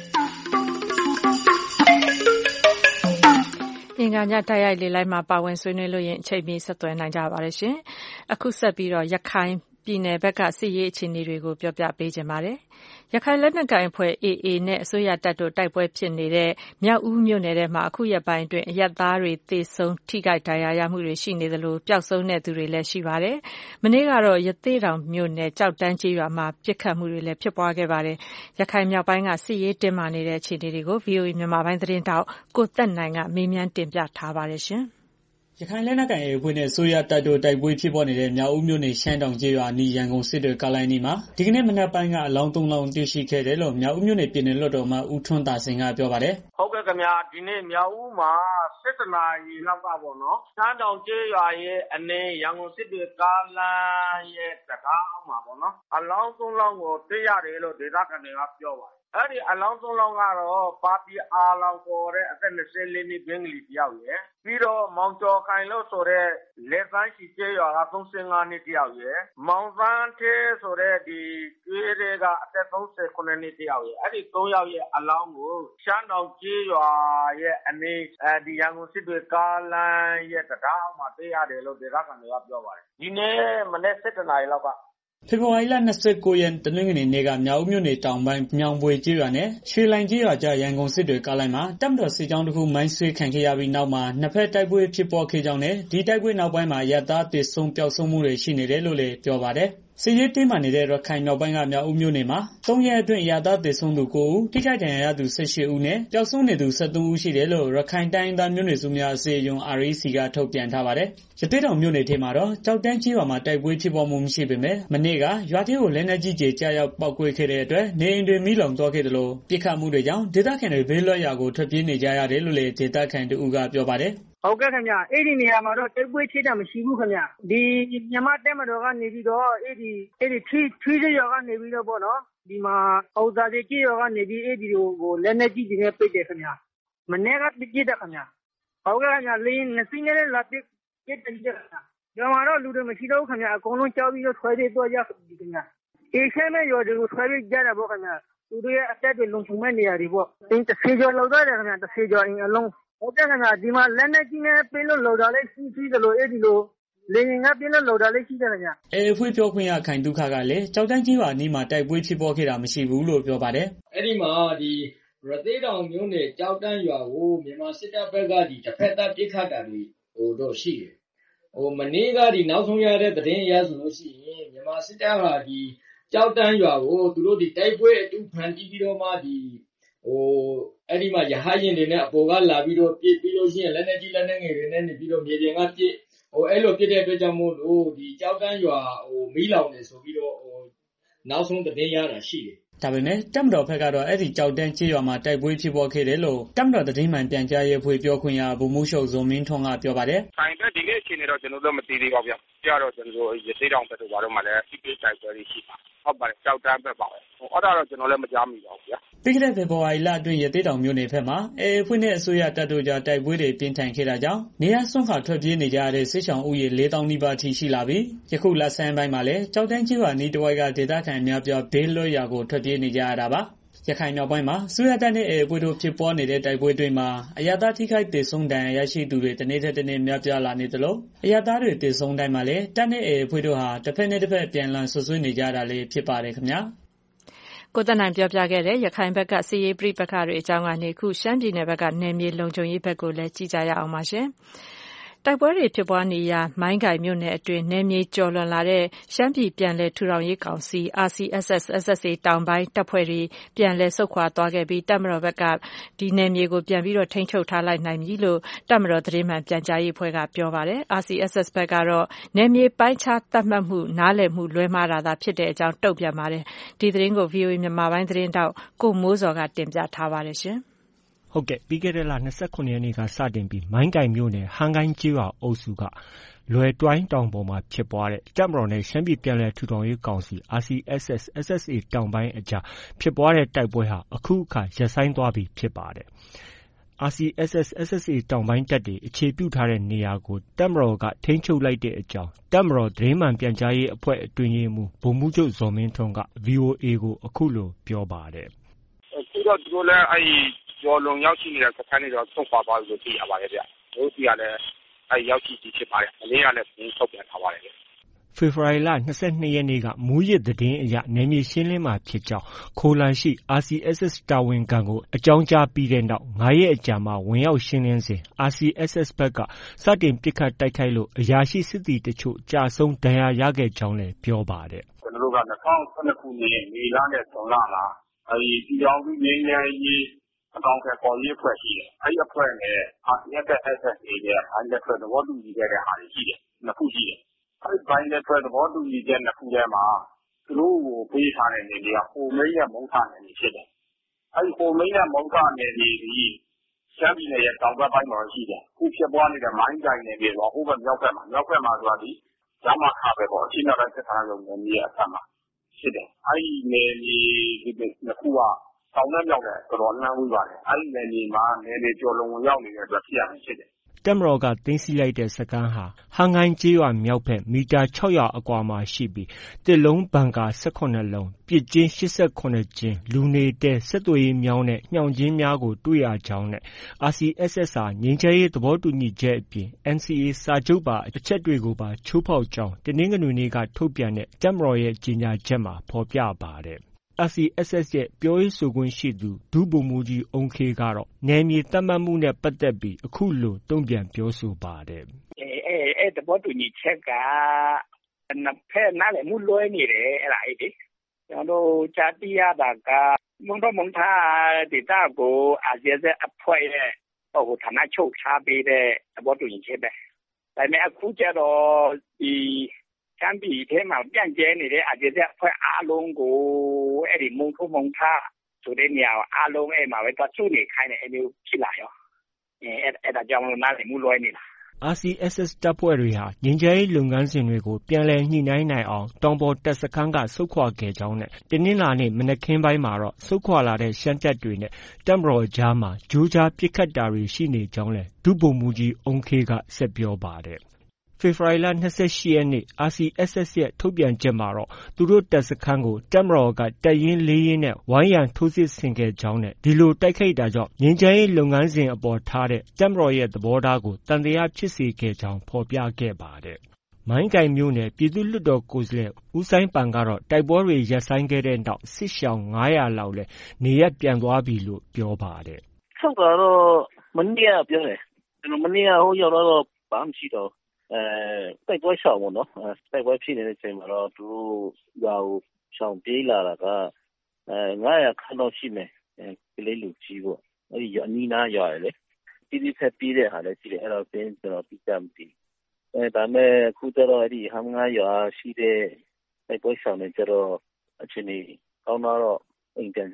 Speaker 2: အင်္ဂါညတိုက်ရိုက်လေလိုက်မှာပါဝင်ဆွေးနွေးလို့ရင်အချိန်မီဆက်သွယ်နိုင်ကြပါတယ်ရှင်။အခုဆက်ပြီးတော့ရခိုင်ပြည်နယ်ဘက်ကစစ်ရေးအခြေအနေတွေကိုပြောပြပေးခြင်းပါတယ်။ရခိုင်လက်နက်ကိုင်အဖွဲ့ AA နဲ့အစိုးရတပ်တို့တိုက်ပွဲဖြစ်နေတဲ့မြောက်ဦးမြို့နယ်ထဲမှာအခုရက်ပိုင်းအတွင်းအရပ်သားတွေသေဆုံးထိခိုက်ဒဏ်ရာရမှုတွေရှိနေသလိုပျောက်ဆုံးတဲ့သူတွေလည်းရှိပါတယ်။မနေ့ကတော့ရသေ့တောင်မြို့နယ်ကြောက်တန်းကျေးရွာမှာပစ်ခတ်မှုတွေလည်းဖြစ်ပွားခဲ့ပါတယ်။ရခိုင်မြောက်ပိုင်းကစစ်ရေးတင်းမာနေတဲ့အခြေအနေတွေကို VOA မြန်မာပိုင်းသတင်းတောက်ကိုသက်နိုင်ကမေးမြန်းတင်ပြထားပါတယ်ရှင်။
Speaker 10: ရခိုင်လက်နက်ကိုင်အဖွဲ့နဲ့ဆိုရတပ်တို့တိုက်ပွဲဖြစ်ပေါ်နေတဲ့မြောက်ဦးမြို့နယ်ရှမ်းတောင်ကျေးရွာအနီးရန်ကုန်စစ်တွေကားလိုင်းနီမှာဒီကနေ့မနက်ပိုင်းကအလောင်း3လောင်းတွေ့ရှိခဲ့တယ်လို့မြောက်ဦးမြို့နယ်ပြည်နယ်လွှတ်တော်မှဦးထွန်းသာစိန်ကပြောပါတယ်
Speaker 11: ။ဟုတ်ကဲ့ခင်ဗျာဒီနေ့မြောက်ဦးမှာ7 နာရီလောက်ကပေါ့နော်ရှမ်းတောင်ကျေးရွာရဲ့အနေရန်ကုန်စစ်တွေကားလိုင်းရဲ့တကားအောင်မှာပေါ့နော်အလောင်း3လောင်းကိုတွေ့ရတယ်လို့ဒေသခံတွေကပြောပါတယ်။အဲ့ဒီအလောင်း3လောင်းကတော့ပါပီအားလောင်းပေါ်တဲ့အသက်24နှစ်ဘင်္ဂလီတယောက်ရယ်ပြီးတော့မောင်ကျော်ခိုင်လို့ဆိုတဲ့လက်သန်းရှိကျေးရွာက35နှစ်တယောက်ရယ်မောင်သန်းသေးဆိုတဲ့ဒီကျွေးတွေကအသက်39နှစ်တယောက်ရယ်အဲ့ဒီ3ယောက်ရဲ့အလောင်းကိုရှမ်းတောင်ကျေးရွာရဲ့အနေဒီရန်ကုန်စစ်တွေကားလမ်းရဲ့တကားအောင်မှာတွေ့ရတယ်လို့ဒေသခံတွေကပြောပါတယ်ဒီနေ့မနေ့7 နာရီလောက်က
Speaker 10: ဖေဖော်ဝါရီလ29ရက်တနင်္ဂနွေနေ့ကမြောက်ဦးမြို့နယ်တောင်ပိုင်းမြောင်ပွေကျေးရွာနဲ့ရွှေလိုင်ကျေးရွာကြားရန်ကုန်စစ်တွေကားလိုင်းမှာတပ်မတော်စစ်ကြောင်းတစ်ခုမိုင်းဆွဲခံခဲ့ရပြီးနောက်မှာနှစ်ဖက်တိုက်ပွဲဖြစ်ပွားခဲ့ကြောင်းနဲ့ဒီတိုက်ပွဲနောက်ပိုင်းမှာရတားသေဆုံးပျောက်ဆုံးမှုတွေရှိနေတယ်လို့လည်းပြောပါတယ်။စစ်ရေးတင်းမာနေတဲ့ရခိုင်မြောက်ပိုင်းကမြောက်ဦးမြို့နယ်မှာ3ရက်အတွင်းရတားသေဆုံးသူ9ဦးထိခိုက်ဒဏ်ရာရသူ18ဦးနဲ့ပျောက်ဆုံးနေသူ73ဦးရှိတယ်လို့ရခိုင်တိုင်းသားမျိုးနွယ်စုများအစည်းအရုံး REC ကထုတ်ပြန်ထားပါတယ်။ရသေ့တောင်မြို့နယ်ထဲမှာတော့ကြောက်တန်းကြီးရွာမှာတိုက်ပွဲဖြစ်ပွားမှုမရှိပေမဲ့မနေ့ကရွာထဲကိုလက်နက်ကြီးကျည်ကျရောက်ပောက်ကွဲခဲ့တဲ့အတွက်နေအိမ်တွေမိလောင်သွားခဲ့တယ်လို့ပြစ်ခတ်မှုတွေကြောင့်ဒေသခံတွေဘေးလွတ်ရာကိုထွက်ပြေးနေကြရတယ်လို့လည်းဒေသခံတို့ကပြောပါတယ်
Speaker 11: ဟုတ်ကဲ့ခင်ဗျအဲ့ဒီနေရာမှာတော့တိုက်ပွဲဖြစ်တာမရှိဘူးခင်ဗျဒီမြန်မာတပ်မတော်ကနေပြီးတော့အဲ့ဒီထီးရွာကနေပြီးတော့ပေါ့နော်ဒီမှာအော်သာတွေကြီးရွာကနေပြီးအဲ့ဒီကိုလက်နက်ကြီးတွေနဲ့ပိတ်တယ်ခင်ဗျမနေ့ကပြစ်တယ်ခင်ဗျဟုတ်ကဲ့ခင်ဗျလင်းနှစ်စီးနဲ့လာပစ်တယ်ခင်ဗျဒီမှာတော့လူတွေမရှိတော့ခင်ဗျအကုန်လုံးကြောက်ပြီးတော့ထွက်ပြေးသွားကြခင်ဗျအေးဆဲမဲ့ရွာတွေကိုထွက်ပြေးကြတာပေါ့ခင်ဗျသူတို့ရဲ့အသက်တွေလုံခြုံမဲ့နေရာတွေပေါ့အင်း30ကျော်လောက်သွားတယ်ခင်ဗျ30ကျော်အင်းအလုံးဟုတ်ကဲ့ခင်ဗျဒီမှာလက်နက်ကြီးနဲ့ပြင်းလို့လောက်တာလေးရှိတယ်လို့အဲ့ဒီလိုလေရင်ကပြင်းလို့လောက်တာလေးရှိတယ်ခင်ဗျ
Speaker 10: အဖွဲ့ပြောခွင့်ရခိုင်ဒုက္ခကလည်းကြောက်တန်းကြီးပါအနီးမှာတိုက်ပွဲဖြစ်ပေါ်ခဲ့တာမရှိဘူးလို့ပြောပါတယ်
Speaker 12: အဲ့ဒီမှာဒီရသေ့တောင်မြို့နယ်ကြောက်တန်းရွာကိုမြန်မာစစ်တပ်ဘက်ကဒီတစ်ဖက်သားပစ်ခတ်တာတွေတော့ရှိတယ်မနေ့ကဒီနောက်ဆုံးရတဲ့သတင်းအရဆိုလို့ရှိရင်မြန်မာစစ်တပ်ဟာဒီကြောက်တန်းရွာကိုသူတို့ဒီတိုက်ပွဲအတူဖန်တီးပြီးတော့မှဒီအဲ့ဒီမှာရဟရင်တွေနဲ့အပေါ်ကလာပြီးတော့ပြစ်ပြီးလို့ရှိရင်လက်နက်ကြီးလက်နက်ငယ်တွေနဲ့နေပြီးတော့မြေပြင်ကပြစ်အဲ့လိုပြစ်တဲ့အတွက်ကြောင့်မို့လို့ဒီကြောက်တန်းရွာမီးလောင်နေဆိုပြီးတော့နောက်ဆုံးသတင်းရတာရှိတယ်
Speaker 10: ဒါပေမဲ့တပ်မတော်ဘက်ကတော့အဲ့ဒီကြောက်တန်းကျေးရွာမှာတိုက်ပွဲဖြစ်ပေါ်ခဲ့တယ်လို့တပ်မတော်သတင်းမှန်ပြန်ကြားရေးအဖွဲ့ပြောခွင့်ရဗိုလ်မှူးချုပ်ဇော်မင်းထွန်းကပြောပါတယ်
Speaker 11: ။ဆိုင်တဲ့ဒီနေ့အချိန်တွေတော့ကျွန်တော်တို့မသိသေးပါဘူးဗျ။ကြတော့ကျွန်တော်တို့ရသေးတောင်ဘက်တို့ဘာလို့မှလည်းဒီကိစ္စတိုက်ပွဲတွေရှိပါဟုတ်ပါတယ်ကြောက်တန်းပဲပါပဲအဲ့ဒါတော့ကျွန်တော်လည်းမကြားမိပါဘူးဗျာ
Speaker 10: ပြီးခဲ့တဲ့ဖေဖော်ဝါရီလအတွင်းရသေးတောင်မြို့နယ်ဘက်မှာအဖွဲ့နဲ့အစိုးရတပ်တို့ကြားတိုက်ပွဲတွေပြင်းထန်ခဲ့တာကြောင့်နေရာစွန့်ခါထွက်ပြေးနေကြရတဲ့စစ်ဆောင်ဥယျာဉ် 4,000 နီးပါးထိရှိလာပြီးယခုလဆန်းပိုင်းမှာလည်းကြောက်တန်းကြီးရွာနီးတဝိုက်ကဒေသခံအများပြားဘေးလွတ်ရာကိုထွက်ပြေးနေကြရတာပါရခိုင်မြောက်ပိုင်းမှာအစိုးရတပ်နဲ့အဖွဲ့တို့ဖြစ်ပွားနေတဲ့တိုက်ပွဲတွေမှာအရပ်သားထိခိုက်ဒေဆုံးဒဏ်ရာရရှိသူတွေတနေ့ထက်တနေ့များပြားလာနေသလိုအရပ်သားတွေဒေဆုံးတိုင်းမှာလည်းတပ်နဲ့အဖွဲ့တို့ဟာတစ်ဖက်နဲ့တစ်ဖက်ပြန်လည်ဆွဆွေးနေကြတာလည်းဖြစ်ပါတယ်ခင်ဗျာ
Speaker 2: ကိုသက်နိုင်ပြောပြခဲ့တဲ့ရခိုင်ဘက်ကစစ်ရေးပြပခါတွေအကြောင်းကနေခုရှမ်းပြည်နယ်ဘက်ကနယ်မြေလုံခြုံရေးဘက်ကိုလည်းကြည့်ကြရအောင်ပါရှင်တိုက်ပွဲတွေဖြစ်ပွားနေရာမိုင်းကိုင်မြို့နယ်အတွင်းနယ်မြေကျော်လွန်လာတဲ့ရှမ်းပြည်ပြန်လည်ထူထောင်ရေးကောင်စီ RCSS/SSA တောင်ပိုင်းတပ်ဖွဲ့တွေပြန်လည်ဆုတ်ခွာသွားခဲ့ပြီးတပ်မတော်ဘက်ကဒီနယ်မြေကိုပြန်ပြီးတော့ထိန်းချုပ်ထားလိုက်နိုင်ပြီလို့တပ်မတော်သတင်းမှန်ပြန်ကြားရေးအဖွဲ့ကပြောပါတယ် RCSS ဘက်ကတော့နယ်မြေပိုင်းခြားသတ်မှတ်မှုနားလည်မှုလွဲမှားတာသာဖြစ်တဲ့အကြောင်းတုံ့ပြန်ပါတယ်ဒီသတင်းကို VOA မြန်မာပိုင်းသတင်းတောက်ကိုမိုးစော်ကတင်ပြထားပါတယ်ရှင်
Speaker 13: ဟုတ်ကဲ့ပြီးခဲ့တဲ့လ29ရက်နေ့ကစတင်ပြီးမိုင်းကိုင်မြို့နယ်ဟန်းကိုင်းကျေးရွာအုပ်စုကလွယ်တွိုင်းတောင်ပေါ်မှာဖြစ်ပွားတဲ့တပ်မတော်နဲ့ရှမ်းပြည်ပြန်လည်ထူထောင်ရေးကောင်စီ RCSS/SSA တောင်ပိုင်းအကြားဖြစ်ပွားတဲ့တိုက်ပွဲဟာအခုအခါရပ်ဆိုင်းသွားပြီဖြစ်ပါတယ်။ RCSS/SSA တောင်ပိုင်းတပ်တွေအခြေပြုထားတဲ့နေရာကိုတပ်မတော်ကထိန်းချုပ်လိုက်တဲ့အကြောင်းတပ်မတော်သတင်းမှန်ပြန်ကြားရေးအဖွဲ့အတွင်းရေးမှူးဗိုလ်မှူးချုပ်ဇော်မင်းထွန်းက VOA ကိုအခုလိုပြောပါတယ်
Speaker 11: ။အခုတော့သူတို့လည်းကျော်လွန်ရောက်ရှိနေတဲ့စခန်းတွေတော့ဆုံးခွာသွားပြီလို့သိရပါတယ်ဗျ။တို့စီကလည်းရောက်ရှိပြီးဖြစ်ပါတယ်။မနေ့ကလည်းသတင်းထုတ်ပြန်ထားပါတယ်ဗျ
Speaker 13: ။ဖေဖော်ဝါရီလ22ရက်နေ့ကမူးယစ်သတင်းအရနယ်မြေရှင်းလင်းမှာဖြစ်ကြောင်းခိုလံရှိ RCSS တာဝန်ခံကိုအကြောင်းကြားပြီးတဲ့နောက်9ရက်အကြာမှာဝင်ရောက်ရှင်းလင်းစဉ် RCSS ဘက်ကစတင်ပစ်ခတ်တိုက်ခိုက်လို့အရာရှိစစ်သည်တချို့ကြာဆုံးဒဏ်ရာရခဲ့ကြောင်းလည်းပြောပါတယ်
Speaker 11: ။ကျွန်တော်တို့က2012ခုနှစ်မေလနဲ့ဇွန်လမှာပြည်ထောင်စုငြိမ်းချမ်းရေးအကောင့်ပေါ်ရေးအဖွဲ့ရှိတယ်။အဲဒီအဖွဲ့နဲ့ RCSS/SSA နဲ့ဘိုင်းလက်ဖွဲ့သဘောတူညီခဲ့တဲ့ဟာတွေရှိတယ်။နှစ်ခုရှိတယ်။အဲဒီဘိုင်းလက်ဖွဲ့သဘောတူညီချက်နှစ်ခုထဲမှာသူတို့ကိုပေးထားတဲ့နေရာကဟိုမိန်းနဲ့မုံထားနယ်မြေဖြစ်တယ်။အဲဒီဟိုမိန်းနဲ့မုံထားနယ်မြေဒီရှမ်းပြည်နယ်ရဲ့တောင်ဘက်ပိုင်းမှာရှိတယ်။ခုဖြစ်ပွားနေတဲ့မိုင်းတိုင်နယ်မြေကဟိုဘက်မြောက်ဘက်မှာဆိုတာဒီဂျာမခါပဲပေါ့အရှင်းမြောက်တိုင်းစစ်ဌာနချုပ်နယ်မြေရဲ့အထက်မှာဖြစ်တယ်။အဲဒီနယ်မြေဒီနှစ်ခုကတောင်နဲ့မြောက်နဲ့တော်တော်နှမ်းဝေးပါတယ်။အဲဒီနယ်မြေမှာနယ်မြေကျော်လွန်ဝင်ရောက်နေတဲ့အတွက်ဖြစ်ရမှာဖြစ်တယ်
Speaker 13: ။တပ်မတော်ကသိမ်းဆည်းလိုက်တဲ့စခန်းဟာဟန်းကိုင်းကျေးရွာမြောက်ဘက်မီတာ600အကွာမှာရှိပြီးတစ်လုံးဘန်ကာ18လုံးပစ်ကျင်း88ကျင်းလူနေတဲဆက်သွယ်ရေးမြောင်းနဲ့ညှောင်ကျင်းများကိုတွေ့ရကြောင်းနဲ့ RCSS ဟာငြိမ်းချမ်းရေးသဘောတူညီချက်အပြင် NCA စာချုပ်ပါအချက်တွေကိုပါချိုးဖောက်ကြောင်းတနင်္ဂနွေနေ့ကထုတ်ပြန်တဲ့တပ်မတော်ရဲ့ကြေညာချက်မှာဖော်ပြပါတယ်။ RCSS ရဲ့ပြောရေးဆိုခွင့်ရှိသူဒုဗိုလ်မှူးကြီးအုမ်ခေးကတော့နယ်မြေသတ်မှတ်မှုနဲ့ပတ်သက်ပြီးအခုလိုတုံ့ပြန်ပြောဆိုပါတယ်
Speaker 11: ။သဘောတူညီချက်ကနှစ်ဖက်နားလည်မှုလွဲနေတယ်အဲ့ဒါအဲ့ဒီကျွန်တော်တို့ကြားသိရတာကမုံထားဒေသကို RCSS အဖွဲ့ရဲ့ဟိုဌာနချုပ်ထားပေးတဲ့သဘောတူညီချက်ပဲ။ဒါပေမဲ့အခုကျတော့ဒီချမ်းပြည်ထဲမှာပြန့်ကျဲနေတဲ့ RCSS အဖွဲ့အားလုံးကိုအဲ့ဒီမုံထားဆိုတဲ့နေရာအားလုံးအဲ့မှာပဲသွားစုနေခိုင်းတယ်အဲ့လိုဖြစ်လာရောအဲ့ဒါကြောင့်နားလည်မှုလွဲနေတာ
Speaker 13: RCSS တပ်ဖွဲ့တွေဟာငြိမ်းချမ်းရေးလုပ်ငန်းစဉ်တွေကိုပြန်လည်ညှိနှိုင်းနိုင်အောင်တောင်ပေါ်တပ်စခန်းကဆုတ်ခွာခဲ့ကြောင်းနဲ့တနင်္လာနေ့မနက်ခင်းပိုင်းမှာတော့ဆုတ်ခွာလာတဲ့ရှမ်းတပ်တွေနဲ့တပ်မတော်ကြားမှာကြိုးကြားပစ်ခတ်တာတွေရှိနေကြောင်းလည်းဒုဗိုလ်မှူးကြီးအုမ်ခေးကဆက်ပြောပါတယ်။ဖေဖော်ဝါရီလ28ရက်နေ့ RCSS ရဲ့ထုတ်ပြန်ချက်မှာတော့သူတို့တပ်စခန်းကိုတပ်မတော်ကတပ်ရင်း4ရင်းနဲ့ဝိုင်းရံထိုးစစ်ဆင်ခဲ့ကြောင်းနဲ့ဒီလိုတိုက်ခိုက်တာကြောင့်ငြိမ်းချမ်းရေးလုပ်ငန်းစဉ်အပေါ်ထားတဲ့တပ်မတော်ရဲ့သဘောထားကိုသံသယဖြစ်စေခဲ့ကြောင်းဖော်ပြခဲ့ပါတယ်။မိုင်းကိုင်မြို့နယ်ပြည်သူ့လွှတ်တော်ကိုယ်စားလှယ်ဦးစိုင်းပန်ကတော့တိုက်ပွဲတွေရပ်ဆိုင်းခဲ့တဲ့နောက်စစ်ရှောင်900လောက်လည်းနေရပ်ပြန်သွားပြီလို့ပြောပါတယ်
Speaker 14: ။ဟုတ်တာတော့မနေ့ကပြောတယ်။မနေ့ကဟိုရောက်တော့ဘာမှရှိတော့တိုက်ပွဲရှောင်ပေါ့နော်တိုက်ပွဲဖြစ်နေတဲ့အချိန်မှာတော့သူတို့ရွာကိုရှောင်ပြေးလာတာက900ခန့်တော့ရှိမယ်ကလေးလူကြီးပေါ့အဲ့ဒီအနီးနားရွာရယ်လေပြည်ပြည်ဖက်ပြေးတဲ့ဟာလည်းရှိတယ်အဲ့တော့ကျွန်တော်ပြကြမသိဒါမဲ့ခုကျတော့အဲ့ဒီဟမ်းငါးရွာရှိတဲ့တိုက်ပွဲရှောင်တွေကျတော့အချိန်ကြီးကောင်းတော့အိမ်ပြန်ကြပြီ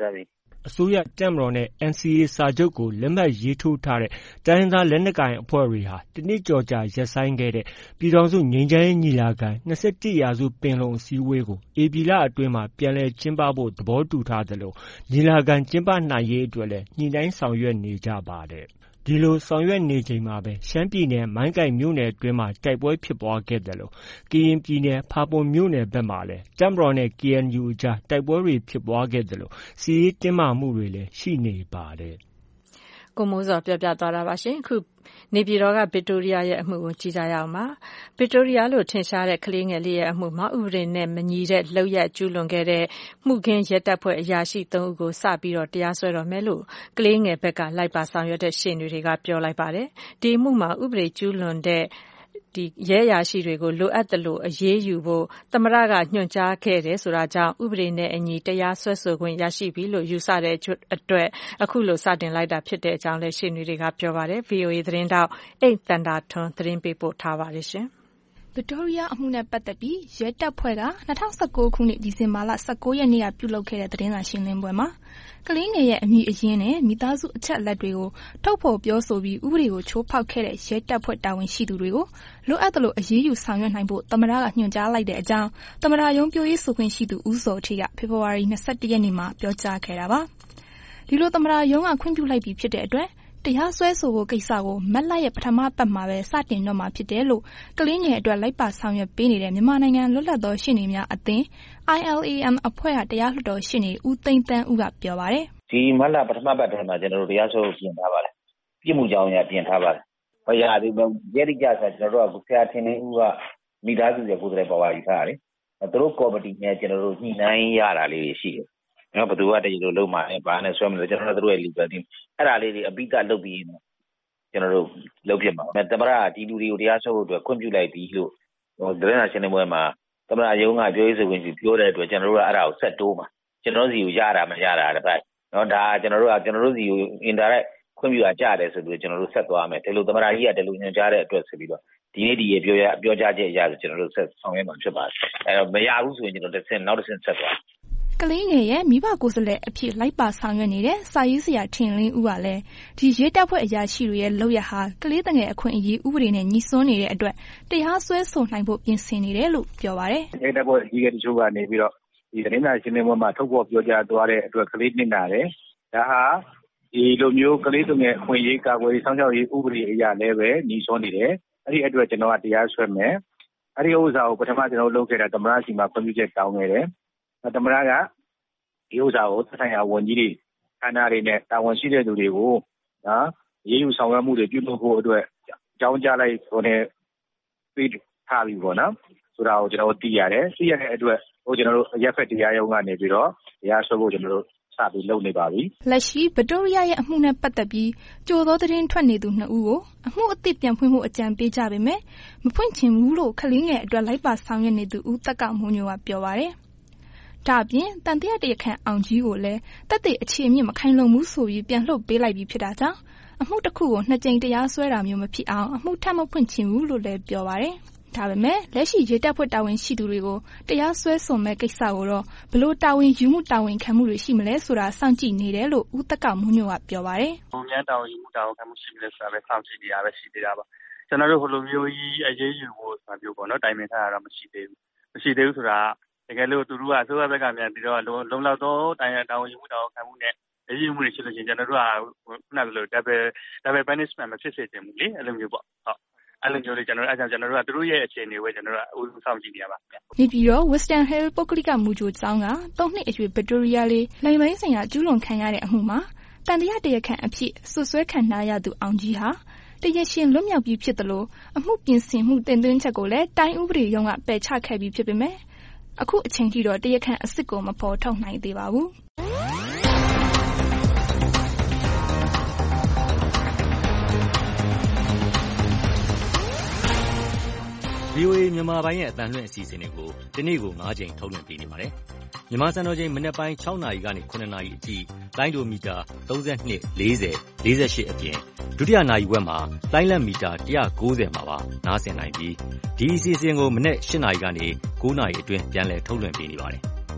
Speaker 13: အစိုးရတပ်မတော်နဲ့ NCA စာချုပ်ကိုလက်မှတ်ရေးထိုးထားတဲ့တိုင်းရင်းသားလက်နက်ကိုင်အဖွဲ့တွေဟာတစ်နှစ်ကျော်ကြာရပ်ဆိုင်းခဲ့တဲ့ပြည်ထောင်စုငြိမ်းချမ်းရေးညီလာခံ21ရာစုပင်လုံအစည်းအဝေးကိုဧပြီလအတွင်းမှာပြန်လည်ကျင်းပဖို့သဘောတူထားသလိုညီလာခံကျင်းပနိုင်ရေးအတွက်လည်းညှိနှိုင်းဆောင်ရွက်နေကြပါတယ်။ဒီလိုဆောင်ရွက်နေချိန်မှာပဲရှမ်းပြည်နယ်မိုင်းကိုင်မြို့နယ်အတွင်းမှာတိုက်ပွဲဖြစ်ပွားခဲ့တယ်လို့ကရင်ပြည်နယ်ဖာပွန်မြို့နယ်ဘက်မှာလည်းတပ်မတော်နဲ့ KNU အကြားတိုက်ပွဲတွေဖြစ်ပွားခဲ့တယ်လို့စစ်ရေးတင်းမာမှုတွေလည်းရှိနေပါတယ်
Speaker 2: ။ကိုမိုးစောပြောပြသွားတာပါရှင်။ခုနေပြည်တော်ကဗစ်တိုးရီးယားရဲ့အမှုကိုကြည့်ကြရအောင်ပါ။ဗစ်တိုးရီးယားလို့ထင်ရှားတဲ့ကလေးငယ်လေးရဲ့အမှုမှာဥပဒေနဲ့မညီတဲ့လုပ်ရက်ကျူးလွန်ခဲ့တဲ့မှုခင်းရဲတပ်ဖွဲ့အရာရှိ3ဦးကိုစပြီးတော့တရားစွဲတော်မယ်လို့ကလေးငယ်ဘက်ကလိုက်ပါဆောင်ရွက်တဲ့ရှေ့နေတွေကပြောလိုက်ပါတယ်။ဒီအမှုမှာဥပဒေကျူးလွန်တဲ့ရဲအရာရှိတွေကိုလိုအပ်သလိုအရေးယူဖို့သမ္မတကညွှန်ကြားခဲ့တယ်ဆိုတာကြောင့်ဥပဒေနဲ့အညီတရားစွဲဆိုခွင့်ရရှိပြီလို့ယူဆတဲ့အတွက်အခုလိုစတင်လိုက်တာဖြစ်တဲ့အကြောင်းလည်းရှေ့နေတွေကပြောပါတယ်။ VOA သတင်းတောက်အိတ်တန်တာထွန်းသတင်းပေးပို့ထားပါတယ်ရှင်
Speaker 15: ။ဗစ်တိုးရီးယားအမှုနဲ့ပတ်သက်ပြီးရဲတပ်ဖွဲ့က2019ခုနှစ်ဒီဇင်ဘာလ19ရက်နေ့ကပြုလုပ်ခဲ့တဲ့သတင်းစာရှင်းလင်းပွဲမှာကလေးငယ်ရဲ့အမည်အရင်းနဲ့မိသားစုအချက်အလက်တွေကိုထုတ်ဖော်ပြောဆိုပြီးဥပဒေကိုချိုးဖောက်ခဲ့တဲ့ရဲတပ်ဖွဲ့တာဝန်ရှိသူတွေကိုလိုအပ်သလိုအရေးယူဆောင်ရွက်နိုင်ဖို့သမ္မတကညွှန်ကြားလိုက်တဲ့အကြောင်းသမ္မတရုံးပြောရေးဆိုခွင့်ရှိသူဦးစောထေးကဖေဖော်ဝါရီ21ရက်နေ့မှာပြောကြားခဲ့တာပါ။ဒီလိုသမ္မတရုံးကခွင့်ပြုလိုက်ပြီးဖြစ်တဲ့အတွက်တရားစွဲဆိုဖို့ကိစ္စကိုမတ်လရဲ့ပထမပတ်မှာပဲစတင်တော့မှာဖြစ်တယ်လို့ကလေးငယ်အတွက်လိုက်ပါဆောင်ရွက်ပေးနေတဲ့မြန်မာနိုင်ငံလွတ်လပ်သောရှေ့နေများအသင်း ILAM အဖွဲ့ကတရားလွှတ်တော်ရှေ့နေဦးသိန်းသန်းဦးကပြောပါတယ်
Speaker 16: ။ဒီမတ်လပထမပတ်ထဲမှာကျွန်တော်တို့တရားစွဲဖို့ပြင်ထားပါတယ်။ပြစ်မှုကြောင်းအရပြင်ထားပါတယ်။ဘာရဒီရဲတိကျဆိုကျွန်တော်တို့ကဆရာထင်နေဦးကမိသားစုရဲ့ကိုယ်တိုင်ပေါ်ပါယူထားတယ်။သူတို့ကော်မတီနဲ့ကျွန်တော်တို့ညှိနှိုင်းရတာလေးတွေရှိတယ်။ဘယ်သူကတည်းကလုံးမှာဘာနဲ့ဆွဲမလို့ကျွန်တော်တို့ရဲ့ legal team အဲ့ဒါလေးတွေအပိကလုပ်ပြီးကျွန်တော်တို့လုပ်ဖြစ်မှာ။သမ္မတကဒီလူတွေကိုတရားစွဲဖို့အတွက်ခွင့်ပြုလိုက်ပြီးလို့သတင်းစာရှင်းလင်းပွဲမှာသမ္မတရုံးကပြောရေးဆိုခွင့်ရှိပြောတဲ့အတွက်ကျွန်တော်တို့ကအဲ့ဒါကိုဆက်တိုးမှာကျွန်တော်စီကိုရတာမရတာတစ်ပတ်နော်ဒါကျွန်တော်တို့စီကို indirect ခွင့်ပြုတာကြားတယ်ဆိုပြီးကျွန်တော်တို့ဆက်သွားမယ်ဒီလိုသမ္မတကြီးကဒီလိုညွှန်ကြားတဲ့အတွက်ဆိုပြီးတော့ဒီနေ့ဒီရေပြောကြားချက်အရဆိုကျွန်တော်တို့ဆက်ဆောင်ရွက်မှာဖြစ်ပါတယ်အဲ့တော့မရဘူးဆိုရင်ကျွန်တော်နောက်တစ်ဆင့်ဆက်သွား
Speaker 15: ကလေးငယ်ရဲ့မိဘကိုယ်စားလှယ်အဖြစ်လိုက်ပါဆောင်ရွက်နေတဲ့စာရေးဆရာထင်လင်းဦးကလည်းဒီရဲတပ်ဖွဲ့အရာရှိတွေရဲ့လုပ်ရဟာကလေးငယ်အခွင့်အရေးဥပဒေနဲ့ညီစွန်းနေတဲ့အတွက်တရားစွဲဆိုနိုင်ဖို့ပြင်ဆင်နေတယ်လို့ပြောပါတယ်
Speaker 16: ။ရဲတပ်ဖွဲ့အကြီးအကဲတချို့ကနေပြီးတော့ဒီသတင်းစာရှင်းလင်းပွဲမှာထုတ်ဖော်ပြောကြားသွားတဲ့အတွက်ကလေးနစ်နာတယ်။ဒါဟာဒီလိုမျိုးကလေးငယ်အခွင့်အရေးကာကွယ်ရေးစောင့်ရှောက်ရေးဥပဒေအရလည်းပဲညီစွန်းနေတယ်။အဲ့ဒီအတွက်ကျွန်တော်ကတရားစွဲမယ်။အဲ့ဒီဥစ္စာကိုပထမကျွန်တော်လုပ်ခဲ့တာသမ္မတစီမှာခွင့်ပြုချက်တောင်းခဲ့တယ်။သမ္မတကဒီဥစ္စာကိုသက်ဆိုင်ရာဝန်ကြီးတွေဌာနတွေနဲ့တာဝန်ရှိတဲ့သူတွေကိုရေးယူဆောင်ရွက်မှုတွေပြုလုပ်ဖို့အတွက်အကြောင်းကြားလိုက်ဆိုတဲ့ပြီးထားပြီးပေါ့နော်ဆိုတာကိုကျွန်တော်သိရတယ်သိရတဲ့အတွက်ကျွန်တော်တို့ရက်ဖက်တရားရုံးကနေပြီးတော့တရားစွဲဖို့ကျွန်တော်တို့စပြီးလုပ်နေပါပြီ
Speaker 15: လက်ရှိဗစ်တိုးရီးယားရဲ့အမှုနဲ့ပတ်သက်ပြီးကြိုသောသတင်းထွက်နေသူ2ဦးကိုအမှုအသစ်ပြန်ဖွင့်ဖို့အကြံပေးကြပေမဲ့မဖွင့်ချင်ဘူးလို့ကလေးငယ်အတွက်လိုက်ပါဆောင်ရွက်နေသူဦးတက်ကမိုးညိုကပြောပါတယ်ဒါအပြင်တန်တရားတရားခံအောင်ကြီးကိုလည်းတက်တဲ့အခြေအမြင့်မခိုင်လုံဘူးဆိုပြီးပြန်လှုပ်ပေးလိုက်ပြီးဖြစ်တာကြောင့်အမှုတစ်ခုကို2ကြိမ်တရားစွဲတာမျိုးမဖြစ်အောင်အမှုထပ်မဖွင့်ချင်ဘူးလို့လည်းပြောပါတယ်။ဒါပေမဲ့လက်ရှိရဲတပ်ဖွဲ့တာဝန်ရှိသူတွေကိုတရားစွဲဆိုမဲ့ကိစ္စကိုတော့ဘလို့တာဝန်ယူမှုတာဝန်ခံမှုတွေရှိမလဲဆိုတာစောင့်ကြည့်နေတယ်လို့ဦးတက်ကမိုးညိုကပြောပါတယ်
Speaker 11: ။ဘုံမြန်တာဝန်ယူမှုတာဝန်ခံမှုရှိမလဲဆိုတာပဲစောင့်ကြည့်နေရပဲရှိသေးတာပါ။ကျွန်တော်တို့ဟိုလိုမျိုးကြီးအရေးယူဖို့ဆိုတာမျိုးပေါ့နော်တိုင်ပင်ထားတာတော့မရှိသေးဘူး။မရှိသေးဘူးဆိုတာတကယ်လို့သူတို့ကအစိုးရဘက်ကမြန်ပြီးတော့လုံလောက်သောတာဝန်ယူမှုတာဝန်ခံမှုနဲ့အရေးယူမှုတွေရှိလို့ရှိရင်ကျွန်တော်တို့ကခုနကလို double punishment မဖြစ်စေချင်ဘူးလေအဲ့လိုမျိုးပေါ့ဟုတ်အဲ့လိုမျိုးလေးကျွန်တော်တို့ကသူတို့ရဲ့အခြေအနေကိုကျွန်တော်တို့ကဦးဆောင်ကြည့်နေရပါမယ်
Speaker 15: နေပြီးတော့ Western Hill ပုဂ္ဂလိကမူကြိုကျောင်းက3နှစ်အရွယ်ဗစ်တိုးရီးယားလေးလိမ်ပိုင်းဆိုင်ရာကျူးလွန်ခံရတဲ့အမှုမှာတန်တရားတရားခံအဖြစ်ဆွဆွဲခံထားရသူအောင်ကြီးဟာတရားရှင်လွတ်မြောက်ပြီးဖြစ်တယ်လို့အမှုပြင်ဆင်မှုတင်သွင်းချက်ကိုလည်းတိုင်းဥပဒေရုံးကပယ်ချခဲ့ပြီးဖြစ်ပေမဲ့အခုအချိန်ထိတော့တရားခံအစ်စ်ကိုမဖော်ထုတ်နိုင်သေးပါဘူး
Speaker 5: VOA မြန်မာပိုင်းရဲ့အသံလွှင့်အစီအစဉ်တွေကိုဒီနေ့ကို9ချိန်ထုတ်လွှင့်ပေးနေပါတယ်။မြန်မာစံတော်ချိန်မနက်ပိုင်း6နာရီကနေ9နာရီအထိလိုင်းဒိုမီတာ32 40 48အပြင်ဒုတိယနာရီဝက်မှာလိုင်းလက်မီတာ190မှာပါနားဆင်နိုင်ပြီးဒီအစီအစဉ်ကိုမနက်8နာရီကနေ9နာရီအတွင်းပြန်လည်ထုတ်လွှင့်ပေးနေပါတယ်။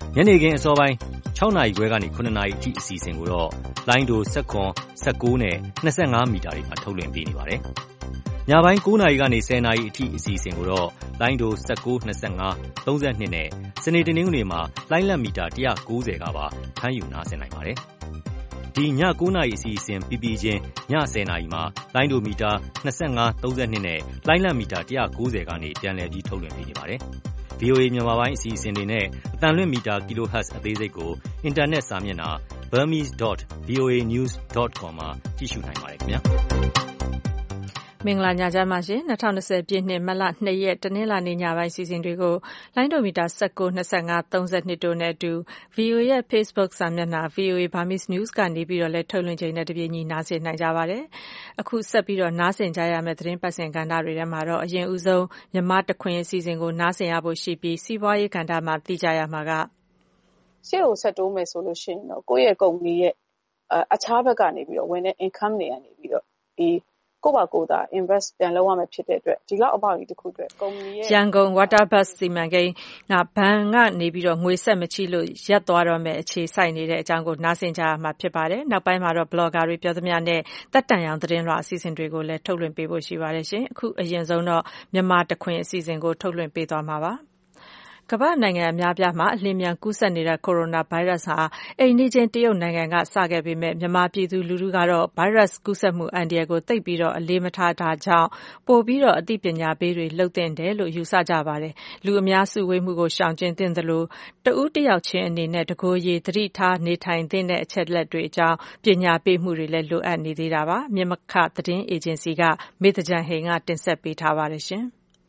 Speaker 17: ညနေခင်းအစောပိုင်း6နာရီခွဲကနေ9နာရီအထိအစီအစဉ်ကိုတော့လိုင်းဒို19 19နဲ့25မီတာတွေမှာထုတ်လွှင့်ပေးနေပါတယ်။ညပိုင်း9နာရီကနေ10နာရီအထိအစီအစဉ်ကိုတော့လိုင်းဒို19 25 32နဲ့စနေတနင်္ဂနွေမှာလိုင်းလက်မီတာ190ကပါဖမ်းယူနားဆင်နိုင်ပါတယ်။ဒီည9နာရီအစီအစဉ်ပြီးချင်းည10နာရီမှာလိုင်းဒိုမီတာ25 32နဲ့လိုင်းလက်မီတာ190ကနေပြန်လည်ပြီးထုတ်လွှင့်ပေးနေပါတယ်။ VOA မြန်မာပိုင်းအစီအစဉ်တွေနဲ့အသံလွှင့်မီတာ kHz အသေးစိတ်ကိုအင်တာနက်စာမျက်နှာ burmese.voanews.com မှာကြည့်ရှုနိုင်ပါတယ်ခင်ဗျာ
Speaker 2: မင်္ဂလာညချမ်းပါရှင်2020ပြည့်နှစ်မတ်လ2ရက်တနင်္လာနေ့ညပိုင်းစီစဉ်တွေကိုလိုင်းဒိုမီတာ19 25 32တို့နဲ့အတူ VOA ရဲ့ Facebook စာမျက်နှာ VOA Burmese News ကနေပြီးတော့လည်းထုတ်လွှင့်ချိန်နဲ့တပြေးညီနားဆင်နိုင်ကြပါတယ်အခုဆက်ပြီးတော့နားဆင်ကြရမယ့်သတင်းပတ်စင်ကဏ္ဍတွေထဲမှာတော့အရင်ဦးဆုံးမြန်မာတခွင်အစီအစဉ်ကိုနားဆင်ရဖို့ရှိပြီးစီးပွားရေးကဏ္ဍမှာသိကြရမှာက
Speaker 18: ရှေ့ကိုဆက်တိုးမယ်ဆိုလို့ရှိရင်တော့ကိုယ့်ရဲ့ကုမ္ပဏီရဲ့အခြားဘက်ကနေပြီးတော့ဝင်တဲ့ income တွေကနေပြီးတော့ဒီကိုယ့်ဘာကိုယ်သာ invest ပြန်လုပ်ရမယ်ဖြစ်တဲ့အတွက်ဒီလောက်အပေါက်ကြီးတစ်ခုအတွက်ကုမ္ပဏီရဲ့
Speaker 2: ရန်ကုန် Waterbus စီမံကိန်းကဘဏ်ကနေပြီးတော့ငွေဆက်မချလို့ရပ်သွားတော့မယ်အခြေစိုက်နေတဲ့အကြောင်းကိုနားဆင်ကြရမှာဖြစ်ပါတယ်နောက်ပိုင်းမှာတော့ blogger တွေပြောသမျှနဲ့တက်တန်ရောင်သတင်းလွှာအစီအစဉ်တွေကိုလည်းထုတ်လွှင့်ပေးဖို့ရှိပါတယ်ရှင်အခုအရင်ဆုံးတော့မြန်မာတခွင်အစီအစဉ်ကိုထုတ်လွှင့်ပေးသွားမှာပါကမ္ဘာနိုင်ငံအများပြားမှာအလင်းမြန်ကူးစက်နေတဲ့ကိုရိုနာဗိုင်းရပ်စ်ဟာအိမ်နီးချင်းတရုတ်နိုင်ငံကစခဲ့ပေမဲ့မြန်မာပြည်သူလူထုကတော့ဗိုင်းရပ်စ်ကူးစက်မှုအန္တရာယ်ကိုသိပ်ပြီးတော့အလေးမထားတာကြောင့်ပိုပြီးတော့အသိပညာပေးတွေလုပ်သင့်တယ်လို့ယူဆကြပါတယ်လူအများစုဝေးမှုကိုရှောင်ကျဉ်သင့်တယ်လို့တဦးတစ်ယောက်ချင်းအနေနဲ့တကိုယ်ရည်သတိထားနေထိုင်သင့်တဲ့အချက်လက်တွေအကြောင်းပညာပေးမှုတွေလည်းလိုအပ်နေသေးတာပါမြမခသတင်းအေဂျင်စီကမေတ္တကြံဟိန်ကတင်ဆက်ပေးထားပါတယ်ရှင်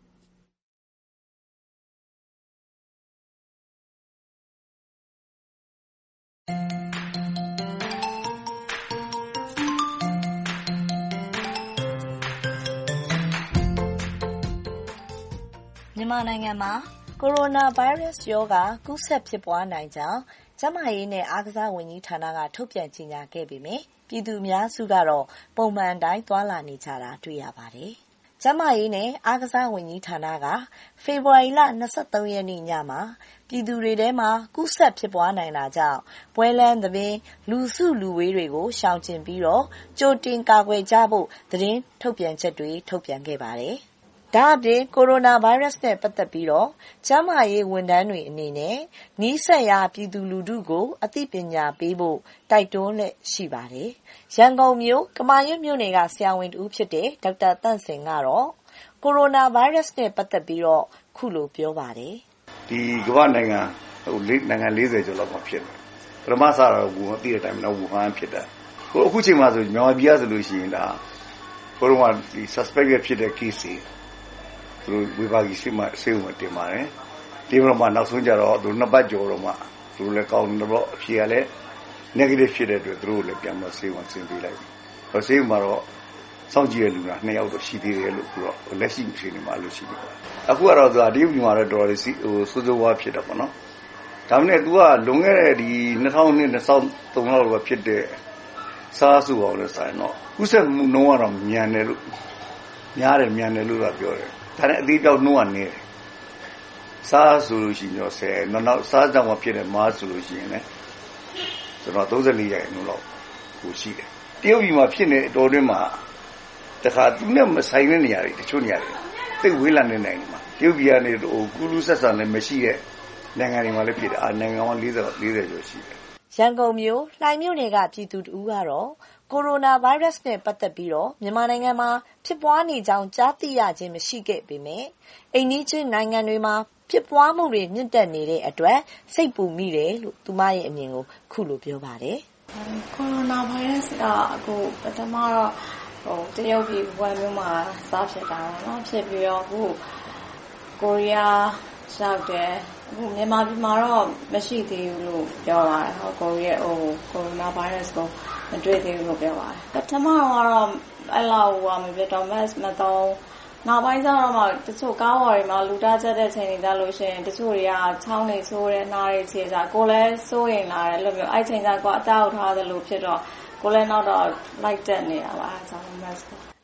Speaker 19: မြန်မာနိုင်ငံမှာကိုရိုနာဗိုင်းရပ်စ်ရောဂါကူးစက်ဖြစ်ပွားနိုင်ကြောင်းကျန်းမာရေးနဲ့အားကစားဝန်ကြီးဌာနကထုတ်ပြန်ကြေညာခဲ့ပေမယ့်ပြည်သူအများစုကတော့ပုံမှန်တိုင်းသွားလာနေကြတာတွေ့ရပါတယ်။ကျန်းမာရေးနဲ့အားကစားဝန်ကြီးဌာနကဖေဖော်ဝါရီလ23ရက်နေ့ညမှာပြည်သူတွေထဲမှာကူးစက်ဖြစ်ပွားနိုင်တာကြောင့်ပွဲလမ်းသဘင်လူစုလူဝေးတွေကိုရှောင်ကျဉ်ပြီးတော့ကြိုတင်ကာကွယ်ကြဖို့သတင်းထုတ်ပြန်ချက်တွေထုတ်ပြန်ခဲ့ပါတယ်။ဒါအပြင်ကိုရိုနာဗိုင်းရပ်စ်နဲ့ပတ်သက်ပြီးတော့ကျန်းမာရေးဝန်ထမ်းတွေအနေနဲ့နီးစပ်ရာပြည်သူလူထုကိုအသိပညာပေးဖို့တိုက်တွန်းလက်ရှိပါတယ်။ရန်ကုန်မြို့ကမာရွတ်မြို့နယ်ကဆရာဝန်တဦးဖြစ်တဲ့ဒေါက်တာတန့်စင်ကတော့ကိုရိုနာဗိုင်းရပ်စ်နဲ့ပတ်သက်ပြီးတော့ခုလိုပြောပါတယ်
Speaker 20: ။ဒီကမ္ဘာနိုင်ငံနိုင်ငံ40ကျော်လောက်မှာဖြစ်တယ်။ပထမစတော့ဘူဟန်သိတဲ့အတိုင်းတော့ဘူဟန်ဖြစ်တာ။အခုချိန်မှာဆိုမြန်မာပြည်ဆိုလို့ရှိရင်ဒါဘုရောကဒီ suspect ဖြစ်တဲ့ case သူဝေဘာကြီးရှိမှဆေးဝင်တင်ပါတယ်ဒီမှာနောက်ဆုံးကြတော့သူနှစ်ပတ်ကျော်တော့မှသူလည်းကောင်းတော့အဖြေကလည်း negative ဖြစ်တဲ့အတွက်သူတို့လည်းပြန်မဆေးဝင်ဆင်းပေးလိုက်ပြီဆေးမှာတော့စောင့်ကြည့်ရလူက2ယောက်တော့ရှိသေးတယ်လို့ပြောတော့လက်ရှိမရှိနေမှလို့ရှိနေပါအခုကတော့သူကဒီပြည်မှာတော့တော်တော်လေးစိုးစိုးဝါဖြစ်တယ်ပေါ့နော်ဒါမှမဟုတ်သူကလွန်ခဲ့တဲ့ဒီ2002 2003လောက်တော့ဖြစ်တဲ့စားစုအောင်လို့ဆိုင်တော့ဥစ္စာနှုံးကတော့မြန်တယ်လို့များတယ်မြန်တယ်လို့ပြောတယ်ဒါနဲ့အသေးပြောက်နှုံးကနေတယ်စားဆိုလို့ရှိရင်တော့10နောက်စားကြောင့်မဖြစ်တဲ့မားဆိုလို့ရှိရင်လည်းကျွန်တော်34ရာခိုင်နှုန်းလောက်ကိုရှိတယ်တရုတ်ပြည်မှာဖြစ်နေအတော်တွင်းမှာတခါသူနဲ့မဆိုင်တဲ့နေရာတွေတချို့နေရာတွေသိဝေးလံနေနိုင်မှာတရုတ်ပြည်ကနေဟိုကူလူဆက်ဆံလည်းမရှိတဲ့နိုင်ငံတွေမှာလည်းဖြစ်တယ်နိုင်ငံပေါင်း40ကျော်ရှိတယ်
Speaker 19: ရန်ကုန်မြို့လှိုင်မြို့နယ်ကပြည်သူတို့ကတော့ကိုရိုနာဗိုင်းရပ်စ်နဲ့ပတ်သက်ပြီးတော့မြန်မာနိုင်ငံမှာဖြစ်ပွားနေကြောင်းကြားသိရခြင်းမရှိခဲ့ပေမဲ့အိမ်နီးချင်းနိုင်ငံတွေမှာဖြစ်ပွားမှုတွေမြင့်တက်နေတဲ့အတွက်စိတ်ပူမိတယ်လို့သူမရဲ့အမြင်ကိုခုလိုပြောပါတယ်
Speaker 21: ။ကိုရိုနာဗိုင်းရပ်စ်ကအခုပထမတော့တရုတ်ပြည်ဘက်မျိုးမှာစဖြစ်တာပေါ့နော်ဖြစ်ပြီးတော့အခုကိုရီးယားရောက်တယ်အခုမြန်မာပြည်မှာတော့မရှိသေးဘူးလို့ပြောပါတယ်ဟောကိုရီးယားကိုရိုနာဗိုင်းရပ်စ်ကိုမတွေ့သေးဘူးလို့ပြောပါတယ်ပထမတော့အဲ့လောက်မပြတော့ mask မတော့နောက်ပိုင်းကျတော့မှတချို့ကားဝါတွေမှာလူတားချက်တဲ့ချိန်တွေကြလို့ရှိရင်တချို့တွေကချောင်းနေဆိုးတယ်နှားတွေခြေကြကိုလည်းစိုးရင်လာတယ်လို့မျိုးအဲ့ချိန်ကျတော့အတောက်ထားတယ်လို့ဖြစ်တော့ကိုလည်းနောက်တော့လိုက်တက်နေတာပါအဲဒါကြောင့် mask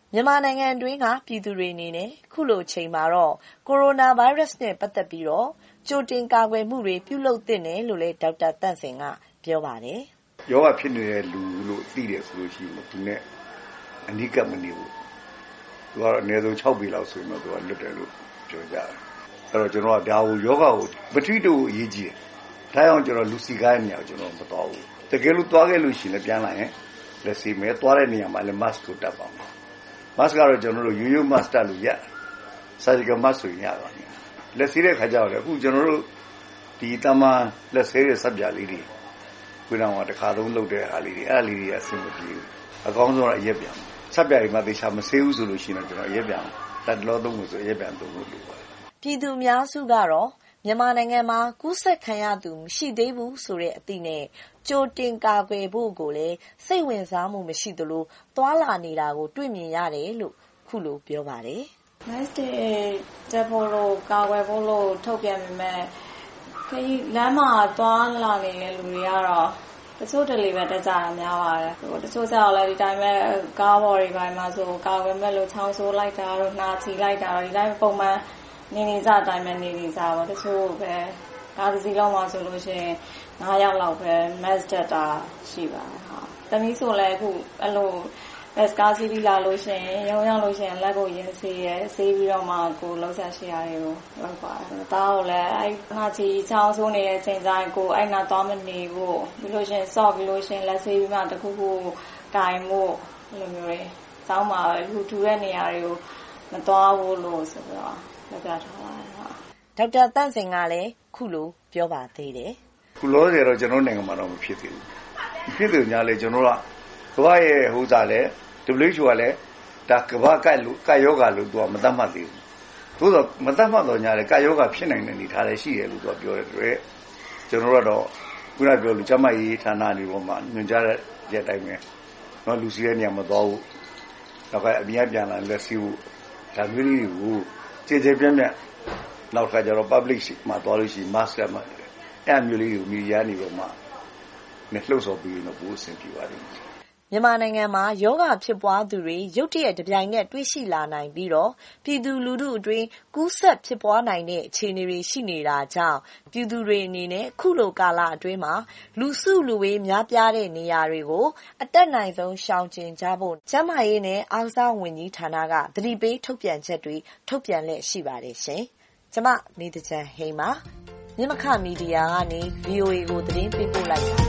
Speaker 19: မြန်မာနိုင်ငံတွင်းကပြည်သူတွေအနေနဲ့ခုလိုချိန်မှာတော့ကိုရိုနာဗိုင်းရပ်စ်နဲ့ပတ်သက်ပြီးတော့ကြိုတင်ကာကွယ်မှုတွေပြုလုပ်သင့်တယ်လို့လည်းဒေါက်တာသန့်စင်ကပြောပါတယ်
Speaker 20: ။ယောဂဖြစ်နေတဲ့လူလို့သိတယ်ဆိုလို့ရှိရင်သူနဲ့အနိကမနေဘူး။သူကတော့အနည်းဆုံး6ပေလောက်ဆိုရင်တော့သူကလွတ်တယ်လို့ပြောကြတယ်။အဲ့တော့ကျွန်တော်ကဒါကိုယောဂကိုပထဝီတို့အရေးကြီးတယ်။ဒါကြောင့်ကျွန်တော်လူစီကားနေရာကိုကျွန်တော်မတော်ဘူး။တကယ်လို့သွားခဲ့လို့ရှိရင်လည်းပြန်လာရင်လက်စီမဲသွားတဲ့နေရာမှာလည်း mask ကိုတပ်ပါမယ်။ mask ကတော့ကျွန်တော်တို့ရိုးရိုး mask တပ်လို့ရတယ်။ surgical mask ဆိုရင်ရပါတယ်။လက်စီတဲ့ခါကျတော့အခုကျွန်တော်တို့ဒီတမန်လက်ဆေးတဲ့စပ်ပြလေးတွေခုနကတခါသုံးလုပ်တဲ့အားလေးတွေအဲ့လေးတွေအဆင်မပြေဘူးအကောင်းဆုံးတော့အရက်ပြန်စပ်ပြတွေမှာသေချာမဆေးဘူးဆိုလို့ရှိရင်တော့ကျွန်တော်အရက်ပြန်တက်လောသုံးလို့ဆိုအရက်ပြန်သုံးလို့လိုပါတယ်
Speaker 19: ပြည်သူများစုကတော့မြန်မာနိုင်ငံမှာကူးစက်ခံရသူမရှိသေးဘူးဆိုတဲ့အသည့်နဲ့ကြိုတင်ကာကွယ်ဖို့ကိုလည်းစိတ်ဝင်စားမှုမရှိသလိုသွာလာနေတာကိုတွေ့မြင်ရတယ်လို့ခုလိုပြောပါတယ်
Speaker 21: ။ Mask တပ်ဖို့လို့ကာကွယ်ဖို့လို့ထုတ်ပြန်ပေမဲ့ခရီးလမ်းမှာသွားလာနေတဲ့လူတွေကတော့တချို့တလေပဲတက်ကြတာများပါတယ်။တချို့ကျတော့လည်းဒီတိုင်းပဲကားပေါ်တွေပိုင်းမှာဆိုကာကွယ်မဲ့လို့ချောင်းဆိုးလိုက်တာတော့နှာချီလိုက်တာတော့ဒီတိုင်းပုံမှန်နေနေကြတိုင်းပဲနေနေကြပါတချို့ပဲကားတစ်စီးလုံးမှာဆိုလို့ရှိရင်9ယောက်လောက်ပဲ mask တပ်တာရှိပါတယ်ဟာ။တမီးဆိုလည်းအခုအဲ့လိုကားစီးပြီးလာလို့ရှိရင်ရုံရောက်လို့ရှိရင်လက်ကိုရင်ဆေးရဲဆေးပြီးတော့မှကိုလှုပ်ရှားရှိရတယ်ကိုလောက်ပါတယ်။ဒါကိုလည်းအဲ့ငါချီချောင်းဆိုးနေတဲ့အချိန်တိုင်းကိုအဲ့နာသွားမနေဘူးပြီးလို့ရှိရင်ဆော့ပြီးလို့ရှိရင်လက်ဆေးပြီးမှတခုခုကင်ဖို့လိုမျိုးတွေစောင်းမှာလူထူတဲ့နေရာတွေကိုမသွားဘူးလို့ဆိုပြီးတော့လက်ပြထားပါတယ်ဟာ
Speaker 19: ဒေါက်တာသန့်စင်ကလည်းခုလိုပြောပါသေးတယ်
Speaker 20: ခုလောဆယ်တော့ကျွန်တော်နိုင်ငံမှာတော့မဖြစ်သေးဘူးဖြစ်တယ်ညာလေကျွန်တော်ကကမ္ဘာရဲ့ဟိုစားလဲ WHO ကလည်းဒါကမ္ဘာကယောဂလို့သူကမသတ်မှတ်သေးဘူးသို့တော့မသတ်မှတ်တော့ညာလေကယောဂဖြစ်နိုင်တဲ့အနေထားလည်းရှိတယ်လို့သူကပြောတဲ့အတွက်ကျွန်တော်ကတော့ခုနပြောလို့ကျမကြီးဌာနနေပေါ်မှာညွှန်ကြားတဲ့အတိုင်းပဲနော်လူစီတဲ့နေရာမှာသွားဖို့နောက်ကအမြဲပြန်လာလက်စီဖို့ဒါမျိုးလေးကိုကြည်ပြန့်နောက်ခါကျတော့ public မှာသွားလို့ရှိရင် mask မှာအဲ့မျိုးလေးကိုမီဒီယာနေပေါ်မှာနဲ့လှုပ်ဆော်ပြီးတော့ဘူးအဆင်ပြေပါတယ်
Speaker 19: မြန်မာနိုင်ငံမှာယောဂဖြစ်ပွားသူတွေရုတ်တရက်တပြိုင်နက်တွေ့ရှိလာနိုင်ပြီးတော့ပြည်သူလူထုအတွင်းကူးစက်ဖြစ်ပွားနိုင်တဲ့အခြေအနေတွေရှိနေတာကြောင့်ပြည်သူတွေအနေနဲ့ခုလိုကာလအတွင်းမှာလူစုလူဝေးများပြားတဲ့နေရာတွေကိုအတက်နိုင်ဆုံးရှောင်ကျဉ်ကြဖို့ကျန်းမာရေးနဲ့အားကစားဝန်ကြီးဌာနကသတိပေးထုတ်ပြန်ချက်တွေထုတ်ပြန်လက်ရှိပါတယ်ရှင်။ကျမနေတချန်ဟိန်းပါမြမခမီဒီယာကနေ VOA ကိုသတင်းပေးပို့လိုက်တာပါ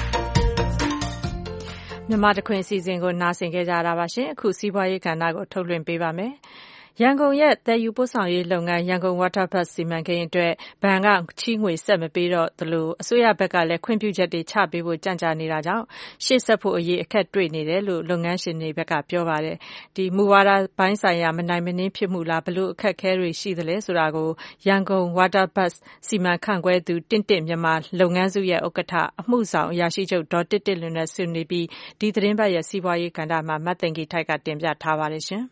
Speaker 2: မြန်မာတခွင်အစီအစဉ်ကိုနားဆင်ခဲ့ကြတာပါရှင်အခုစီးပွားရေးကဏ္ဍကိုထုတ်လွှင့်ပေးပါမယ်ရန်ကုန်ရဲ့သယ်ယူပို့ဆောင်ရေးလုပ်ငန်းရန်ကုန် Water Bus စီမံကိန်းအတွက်ဘဏ်ကချီးငွေဆက်မပေးတော့သလိုအစိုးရဘက်ကလည်းခွင့်ပြုချက်တွေချပေးဖို့ကြန့်ကြာနေတာကြောင့်ရှေ့ဆက်ဖို့အရေးအခက်တွေ့နေတယ်လို့လုပ်ငန်းရှင်တွေဘက်ကပြောပါတယ်ဒီမူဝါဒပိုင်းဆိုင်ရာမနိုင်မနှင်းဖြစ်မှုလားဘလို့အခက်အခဲတွေရှိသလဲဆိုတာကိုရန်ကုန် Water Bus စီမံခန့်ခွဲသူတင့်မြန်မာလုပ်ငန်းစုရဲ့ဥက္ကဋ္ဌအမှုဆောင်အရာရှိချုပ်ဒေါ်တစ်လွင်နဲ့ဆွေးနွေးပြီးဒီသတင်းပတ်ရဲ့စီးပွားရေးကဏ္ဍမှာမတ်သိင်္ဂီထိုက်ကတင်ပြထားပါတယ်ရှင်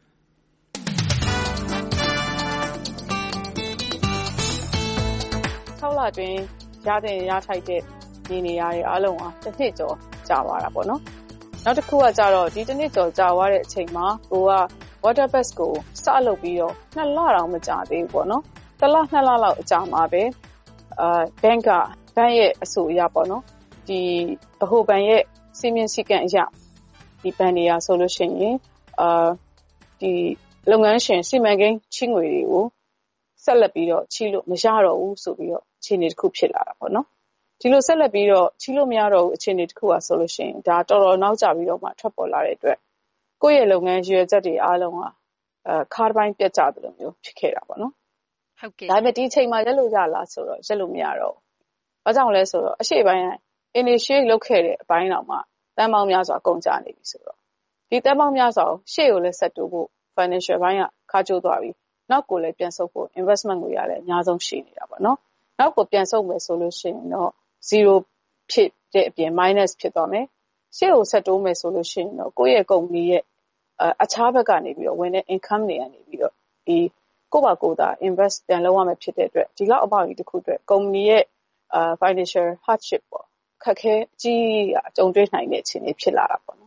Speaker 18: 6လအတွင်းရတဲ့ရထိုက်တဲ့ဒီနေရာတွေအားလုံးဟာတစ်နှစ်ကျော်ကြာသွားတာပေါ့နော်နောက်တစ်ခုကကြတော့ဒီတစ်နှစ်ကျော်ကြာသွားတဲ့အချိန်မှာကိုက water bus ကိုစလုပ်ပြီးတော့2လတောင်မကြာသေးဘူးပေါ့နော်1လ2လလောက်အကြာမှာပဲဘဏ်ရဲ့အဆိုအရပေါ့နော်ဒီဗဟိုဘဏ်ရဲ့စီမံစည်းကမ်းအရဒီဘဏ်နေရာဆိုလို့ရှိရင်ဒီလုပ်ငန်းရှင်စီမံကိန်းချီးငွေတွေကိုဆက်လက်ပြီးတော့ချီးလို့မရတော့ဘူးဆိုပြီးတော့အခြေအနေတစ်ခုဖြစ်လာတာပေါ့နော်ဒီလိုဆက်လက်ပြီးတော့ချီးလို့မရတော့ဘူးအခြေအနေတစ်ခုอ่ะဆိုလို့ရှိရင်ဒါတော်တော်နောက်ကျပြီးတော့မှထွက်ပေါ်လာတဲ့အတွက်ကိုယ့်ရဲ့လုပ်ငန်းရွေချက်တွေအားလုံးကခါးပိုင်းပြတ်ကျတယ်လို့မျိုးဖြစ်ခဲ့တာပေါ့နော်ဟုတ်ကဲ့ဒါပေမဲ့ဒီအချိန်မှာရက်လို့ရလားဆိုတော့ရက်လို့မရတော့ဘူးဘာကြောင့်လဲဆိုတော့အရှိပိုင်း initiate လုပ်ခဲ့တဲ့အပိုင်းတော့မှတန်ပေါင်းများစွာကုန်ကြနေပြီဆိုတော့ဒီတန်ပေါင်းများစွာကိုရှေ့ကိုလည်းဆက်တိုးဖို့ financial ဘိုင်းကခါကျိုးသွားပြီနောက်ကိုလည်းပြန်ဆုပ်ဖို့ investment ကိုရလည်းအများဆုံးရှိနေတာပေါ့နော်နောက်ကိုပြန်ဆုပ်မယ်ဆိုလို့ရှိရင်တော့0ဖြစ်တဲ့အပြင် minus ဖြစ်သွားမယ်ရှေ့ကိုဆက်တိုးမယ်ဆိုလို့ရှိရင်တော့ကိုယ့်ရဲ့ကုမ္ပဏီရဲ့အခြားဘက်ကနေပြီးတော့ဝင်တဲ့ income တွေကနေပြီးတော့ဒီကိုယ့်ဘာကိုယ်သာ invest ပြန်လုပ်ရမယ်ဖြစ်တဲ့အတွက်ဒီလောက်အပေါက်ကြီးတစ်ခုအတွက်ကုမ္ပဏီရဲ့ financial hardship ပေါ့ခက်ခဲကြီးကြုံတွေ့နိုင်တဲ့အခြေအနေဖြစ်လာတာပေါ့နော်